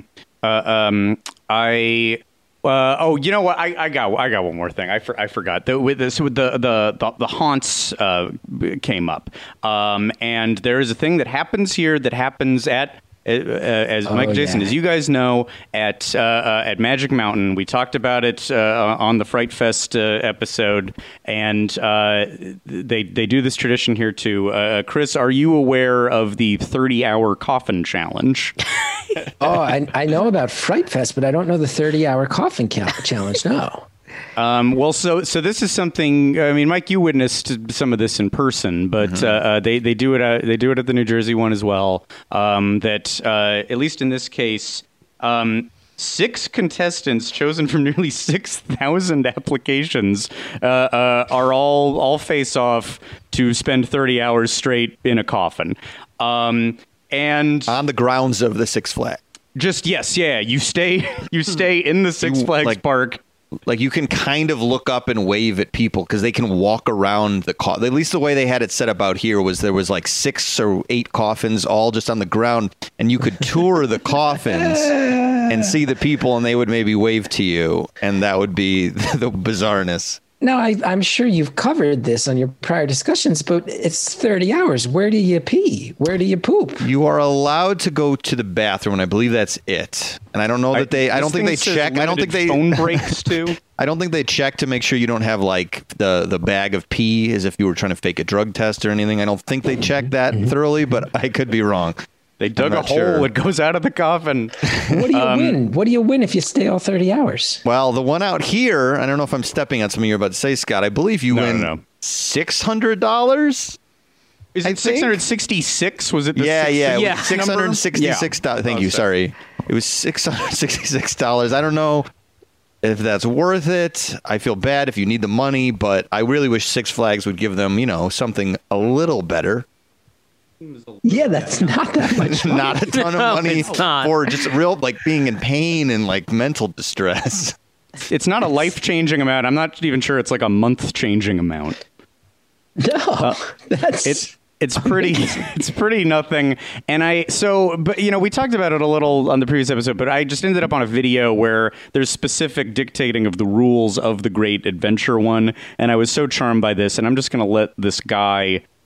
what? I got one more thing. I forgot. The haunts came up, and there is a thing that happens here that happens at. As Mike Jason, as you guys know, at Magic Mountain, we talked about it on the Fright Fest episode, and they do this tradition here too. Chris, are you aware of the 30-hour coffin challenge? Oh, I know about Fright Fest, but I don't know the 30-hour coffin challenge. No. Well, so this is something. I mean, Mike, you witnessed some of this in person, but they do it. They do it at the New Jersey one as well. That at least in this case, 6 contestants chosen from nearly 6,000 applications are all face off to spend 30 hours straight in a coffin, and on the grounds of the Six Flags. You stay in the Six Flags park. Like, you can kind of look up and wave at people because they can walk around the coffin. At least the way they had it set up out here was there was like 6 or 8 coffins all just on the ground, and you could tour the coffins and see the people, and they would maybe wave to you, and that would be the bizarreness. No, I'm sure you've covered this on your prior discussions, but it's 30 hours. Where do you pee? Where do you poop? You are allowed to go to the bathroom, and I believe that's it. And I don't know that I don't think they check. I don't think they phone breaks too. I don't think they check to make sure you don't have like the bag of pee as if you were trying to fake a drug test or anything. I don't think they check that thoroughly, but I could be wrong. They dug a hole. It goes out of the coffin. What do you win? What do you win if you stay all 30 hours? Well, the one out here, I don't know if I'm stepping on something you're about to say, Scott. I believe you win $600. Is it 666? Was it? Yeah. $666. Thank you. Sorry. It was $666. I don't know if that's worth it. I feel bad if you need the money, but I really wish Six Flags would give them, something a little better. Yeah, that's not that much money. Not a ton of money for just real, like, being in pain and like mental distress. It's not a life-changing amount. I'm not even sure it's like a month-changing amount. No, it's pretty nothing. And we talked about it a little on the previous episode, but I just ended up on a video where there's specific dictating of the rules of the Great Adventure one, and I was so charmed by this, and I'm just going to let this guy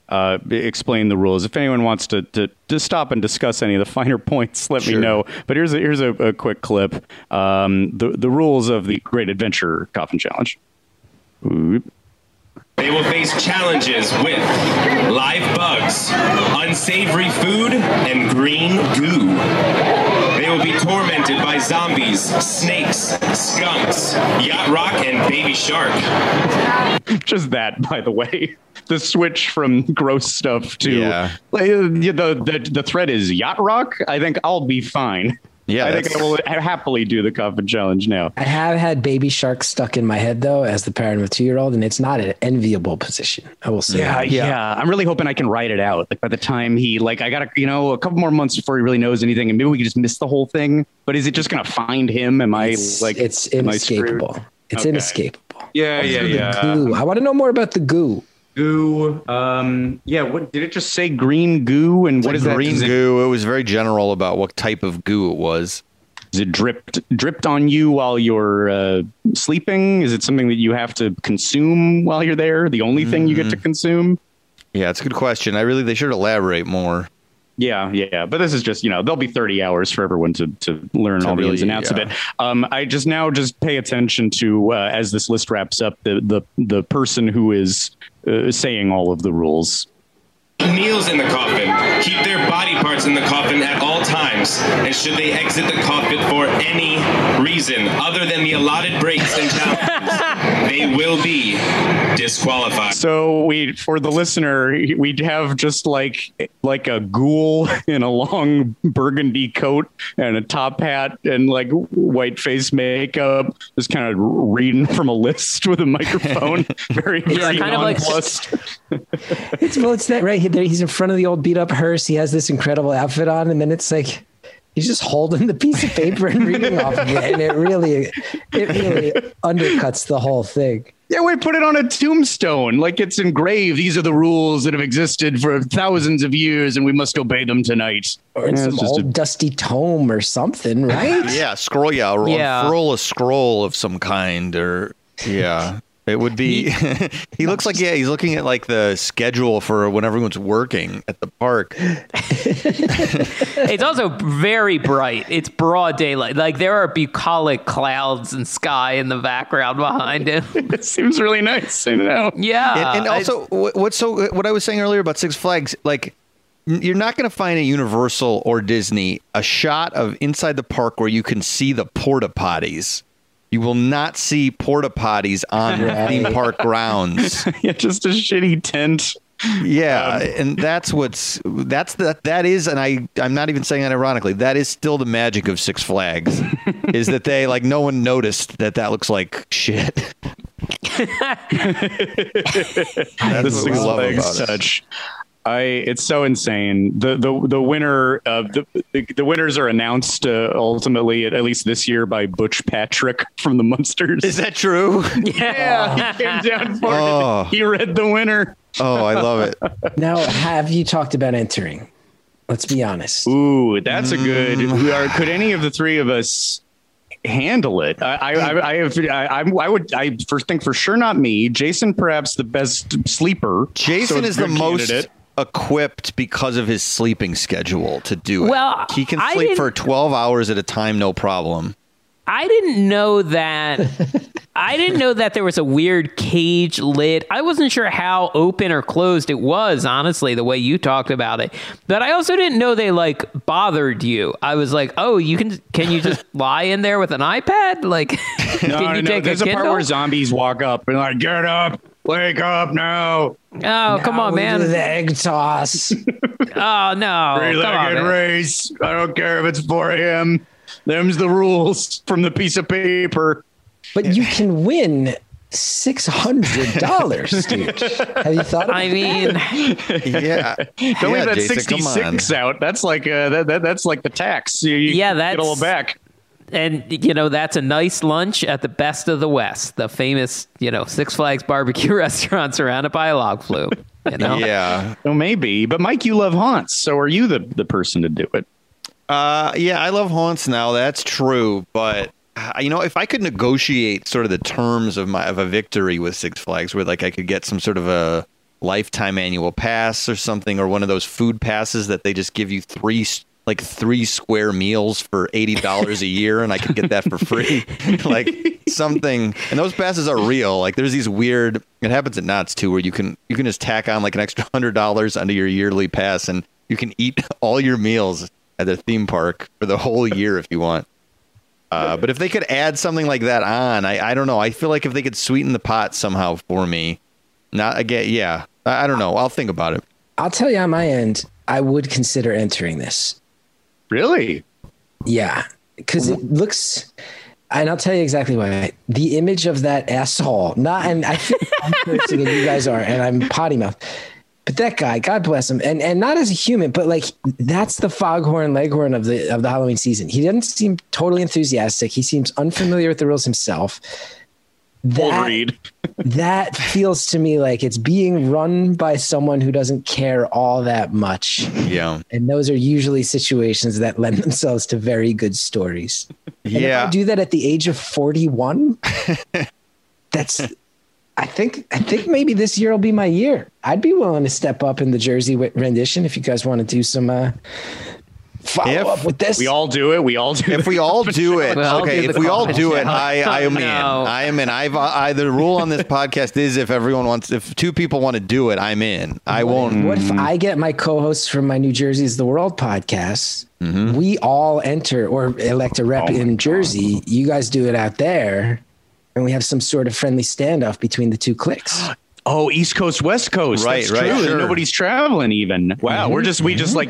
explain the rules. If anyone wants to stop and discuss any of the finer points, let me know. But here's a quick clip. The rules of the Great Adventure Coffin Challenge. Oop. They will face challenges with live bugs, unsavory food, and green goo. They will be tormented by zombies, snakes, skunks, yacht rock, and baby shark. Just that, by the way. The switch from gross stuff to the thread is yacht rock. I think I'll be fine. Yeah, I think I will happily do the Coffin Challenge now. I have had baby shark stuck in my head, though, as the parent of a 2-year-old, and it's not an enviable position, I will say. Yeah. I'm really hoping I can write it out. Like, by the time I got a couple more months before he really knows anything, and maybe we can just miss the whole thing. But is it just going to find him? It's inescapable. It's inescapable. Yeah. Goo. I want to know more about the goo. Goo. What did it just say? Green goo, and what is that? Green goo. It was very general about what type of goo it was. Is it dripped on you while you're sleeping? Is it something that you have to consume while you're there? The only thing you get to consume? Yeah, it's a good question. They should elaborate more. Yeah. But this is just, there'll be 30 hours for everyone to learn all the ins and outs of it. I just pay attention to, as this list wraps up, the person who is saying all of the rules. Kneels in the coffin. Keep their body parts in the coffin at all times. And should they exit the coffin for any reason other than the allotted breaks and challenges, they will be disqualified. So for the listener, we'd have just like a ghoul in a long burgundy coat and a top hat and like white face makeup, just kind of reading from a list with a microphone. very kind of like it's that right there. He's in front of the old beat up hearse. He has this incredible outfit on, and then it's like he's just holding the piece of paper and reading off of it, and it really undercuts the whole thing. Yeah, we put it on a tombstone, like it's engraved. These are the rules that have existed for thousands of years, and we must obey them tonight. Or in some old dusty tome or something, right? Yeah, scroll. Unfurl a scroll of some kind, or it would be. He looks like he's looking at like the schedule for when everyone's working at the park. It's also very bright. It's broad daylight. Like there are bucolic clouds and sky in the background behind him. It seems really nice. Yeah, and also what I was saying earlier about Six Flags, like you're not going to find at Universal or Disney a shot of inside the park where you can see the porta potties. You will not see porta potties on theme park grounds. Yeah, just a shitty tent. Yeah, and that is, and I'm not even saying that ironically. That is still the magic of Six Flags, is that they no one noticed that looks like shit. That's what I love about it. It's so insane. The winner the winners are announced ultimately at least this year by Butch Patrick from the Munsters. Is that true? Yeah, he came down for it. He read the winner. Oh, I love it. Now, have you talked about entering? Let's be honest. Ooh, that's a good. Could any of the three of us handle it? I would first think for sure not me. Jason, perhaps the best sleeper. Jason is the most equipped because of his sleeping schedule to do it. Well, he can sleep for 12 hours at a time, no problem. I didn't know that. I didn't know that there was a weird cage lid. I wasn't sure how open or closed it was, honestly, the way you talked about it. But I also didn't know they bothered you. I was like, oh, can you just lie in there with an iPad? Like, can you take There's a Kindle? Part where zombies walk up and like, get up, wake up now. Oh, come on, man. The egg toss. Oh, no. Three-legged race. I don't care if it's 4 a.m. Them's the rules from the piece of paper. But you can win $600, dude. Have you thought about that? Yeah. Don't leave that Jason, 66 out. That's like that's like the tax. You get all back. And, that's a nice lunch at the Best of the West, the famous, Six Flags barbecue restaurant surrounded by a log flume. Yeah. Well, maybe. But, Mike, you love haunts. So are you the person to do it? Yeah, I love haunts now. That's true. But, if I could negotiate sort of the terms of a victory with Six Flags where, I could get some sort of lifetime annual pass or something, or one of those food passes that they just give you three square meals for $80 a year, and I can get that for free. Like something. And those passes are real. Like there's these weird. It happens at Knott's too, where you can just tack on like an extra $100 under your yearly pass, and you can eat all your meals at the theme park for the whole year if you want. But if they could add something like that on, I don't know. I feel like if they could sweeten the pot somehow for me, not again. Yeah, I don't know. I'll think about it. I'll tell you on my end, I would consider entering this. Really? Yeah, because it looks, and I'll tell you exactly why. The image of that asshole, and I feel I'm cursing and you guys are, and I'm potty mouth. But that guy, God bless him, and not as a human, but like that's the Foghorn Leghorn of the Halloween season. He doesn't seem totally enthusiastic. He seems unfamiliar with the rules himself. That feels to me like it's being run by someone who doesn't care all that much. Yeah, and those are usually situations that lend themselves to very good stories. And if I do that at the age of 41, that's. I think maybe this year will be my year. I'd be willing to step up in the Jersey rendition if you guys want to do some follow up with this. We all do it. If we all do it, okay. If we all do it, I am in. I am in. The rule on this podcast is if two people want to do it, I'm in. I won't. What if I get my co-hosts from my New Jersey's the World podcast? Mm-hmm. We all enter or elect a rep in Jersey. You guys do it out there. And we have some sort of friendly standoff between the two cliques. Oh, East Coast, West Coast. Right, That's right. True. Sure. Nobody's traveling even. Wow. Mm-hmm. We just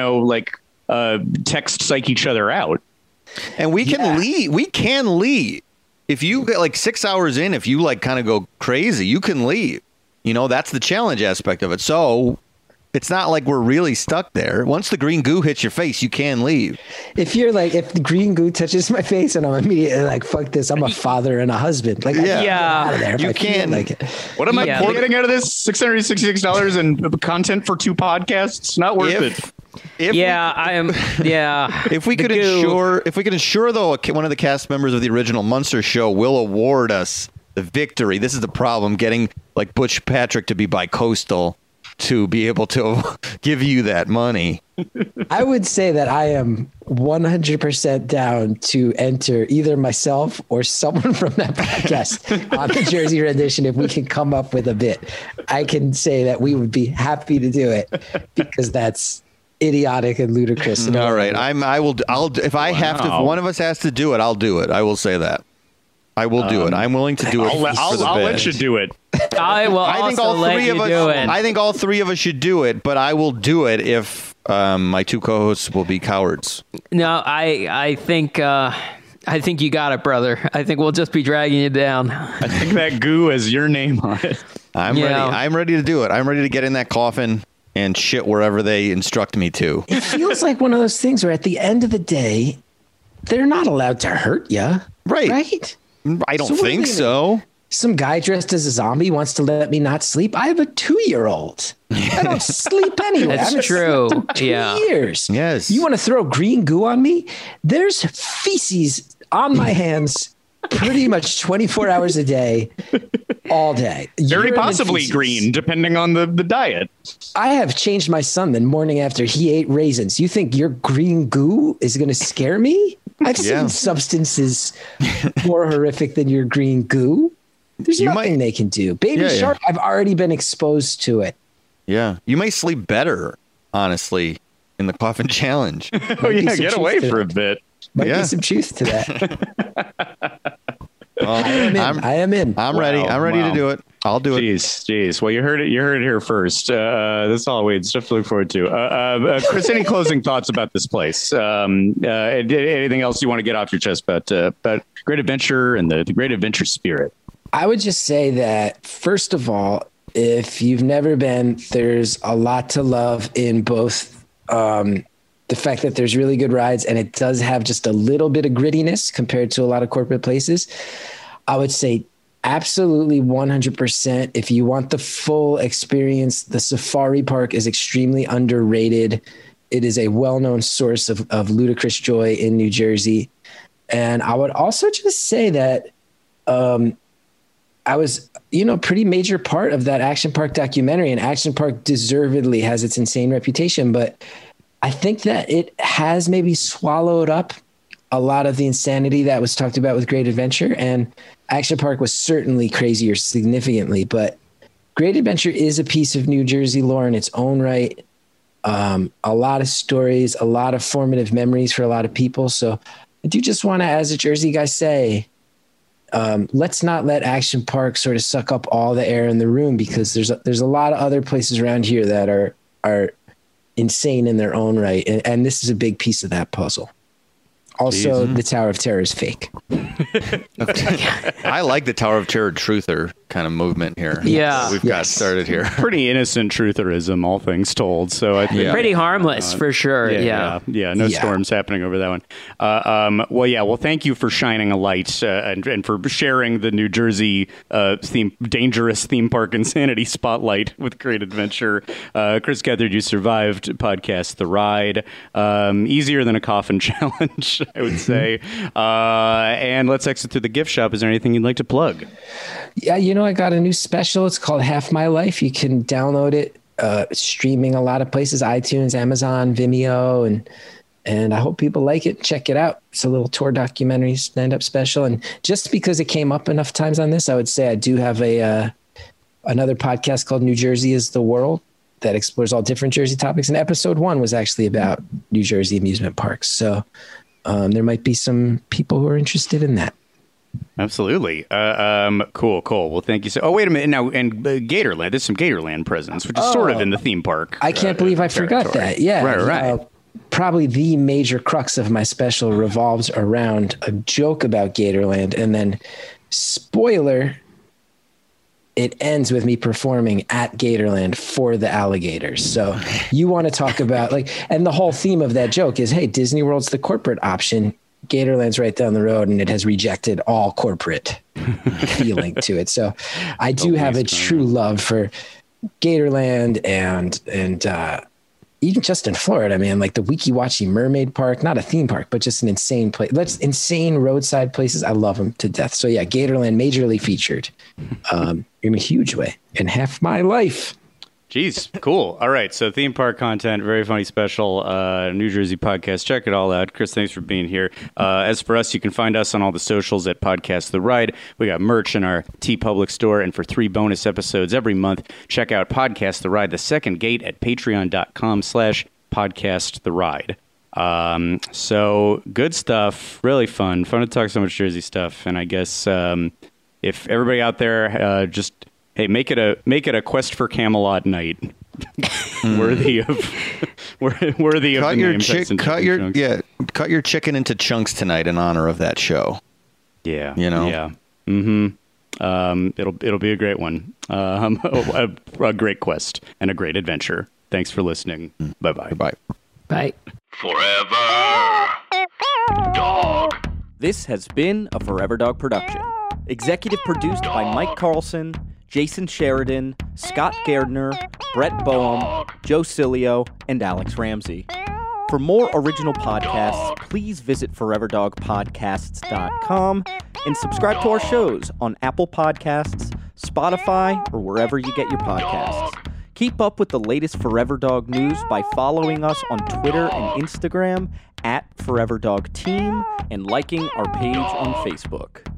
text psych each other out. And we can leave. We can leave. If you get like 6 hours in, if you like kind of go crazy, you can leave. That's the challenge aspect of it. So it's not like we're really stuck there. Once the green goo hits your face, you can leave. If the green goo touches my face and I'm immediately like, fuck this, I'm a father and a husband. Like, you can. What am I getting out of this? $666 and content for 2 podcasts? Not worth it. If we could ensure though, one of the cast members of the original Munster show will award us the victory. This is the problem: getting like Butch Patrick to be bi-coastal to be able to give you that money. I would say that I am 100% down to enter either myself or someone from that podcast on the Jersey rendition if we can come up with a bit. I can say that we would be happy to do it because that's idiotic and ludicrous. All right. If one of us has to do it, I'll do it. I will say that. I will do it. I'm willing to do it. I'll let you do it. I will think also let you do it. I think all 3 of us should do it, but I will do it if my 2 co-hosts will be cowards. No, I think you got it, brother. I think we'll just be dragging you down. I think that goo has your name on it. I'm ready. I'm ready to do it. I'm ready to get in that coffin and shit wherever they instruct me to. It feels like one of those things where at the end of the day, they're not allowed to hurt you. Right. Right? I don't think so. Some guy dressed as a zombie wants to let me not sleep. I have a 2-year-old. I don't sleep anyway. That's true. 2 years. Yes. You want to throw green goo on me? There's feces on my hands pretty much 24 hours a day, all day. Very possibly green, depending on the diet. I have changed my son the morning after he ate raisins. You think your green goo is going to scare me? I've seen substances more horrific than your green goo. There's nothing they can do. Baby shark, I've already been exposed to it. Yeah. You may sleep better, honestly, in the coffin challenge. Get away for a bit. Might be some truth to that. I am in. I'm ready. I'm ready to do it. I'll do it. Jeez. Well, you heard it here first. That's all. Wait, stuff to look forward to. Chris, any closing thoughts about this place? Anything else you want to get off your chest about Great Adventure and the Great Adventure spirit? I would just say that, first of all, if you've never been, there's a lot to love in both the fact that there's really good rides and it does have just a little bit of grittiness compared to a lot of corporate places. I would say absolutely 100%. If you want the full experience, the safari park is extremely underrated. It is a well-known source of ludicrous joy in New Jersey. And I would also just say that I was, pretty major part of that Action Park documentary, and Action Park deservedly has its insane reputation, but I think that it has maybe swallowed up a lot of the insanity that was talked about with Great Adventure, and Action Park was certainly crazier significantly, but Great Adventure is a piece of New Jersey lore in its own right. A lot of stories, a lot of formative memories for a lot of people. So I do just want to, as a Jersey guy, say, let's not let Action Park sort of suck up all the air in the room, because there's a lot of other places around here that are insane in their own right, and this is a big piece of that puzzle. Also, the Tower of Terror is fake. I like the Tower of Terror truther kind of movement here. Yeah. We've got started here. Pretty innocent trutherism, all things told. So I think pretty harmless for sure. Yeah. No storms happening over that one. Well, thank you for shining a light and for sharing the New Jersey dangerous theme park insanity spotlight with Great Adventure. Chris Gethard, you survived podcast The Ride. Easier than a coffin challenge, I would say. And let's exit through the gift shop. Is there anything you'd like to plug? Yeah, I got a new special. It's called Half My Life. You can download it. It's streaming a lot of places, iTunes, Amazon, Vimeo, and I hope people like it. Check it out. It's a little tour documentary stand-up special. And just because it came up enough times on this, I would say I do have another podcast called New Jersey is the World that explores all different Jersey topics. And episode 1 was actually about New Jersey amusement parks. So there might be some people who are interested in that. Absolutely. Cool. Well, thank you. Oh, wait a minute. Now, and Gatorland, there's some Gatorland presents, which is sort of in the theme park. I can't believe I forgot that. Yeah. Right. Probably the major crux of my special revolves around a joke about Gatorland. And then, spoiler, it ends with me performing at Gatorland for the alligators. So you want to talk about and the whole theme of that joke is, hey, Disney World's the corporate option. Gatorland's right down the road, and it has rejected all corporate feeling to it. So I do have a true love for Gatorland and even just in Florida, man, like the Weeki Wachee Mermaid Park, not a theme park, but just an insane place. Insane roadside places. I love them to death. So yeah, Gatorland majorly featured in a huge way in Half My Life. Jeez, cool. All right, so theme park content, very funny special, New Jersey podcast. Check it all out. Chris, thanks for being here. As for us, you can find us on all the socials at Podcast The Ride. We got merch in our TeePublic store, and for 3 bonus episodes every month, check out Podcast The Ride, The Second Gate at patreon.com/Podcast The Ride. So good stuff, really fun to talk so much Jersey stuff. And I guess if everybody out there hey, make it a Quest for Camelot night, worthy of the name. Cut your chicken into chunks tonight in honor of that show. Yeah, Yeah. Mm-hmm. It'll be a great one. A great quest and a great adventure. Thanks for listening. Bye-bye. Bye. Bye. Forever Dog. This has been a Forever Dog production. Executive produced by Mike Carlson, Jason Sheridan, Scott Gardner, Brett Boehm, Joe Cilio, and Alex Ramsey. For more original podcasts, please visit foreverdogpodcasts.com and subscribe to our shows on Apple Podcasts, Spotify, or wherever you get your podcasts. Keep up with the latest Forever Dog news by following us on Twitter and Instagram @ForeverDogTeam and liking our page on Facebook.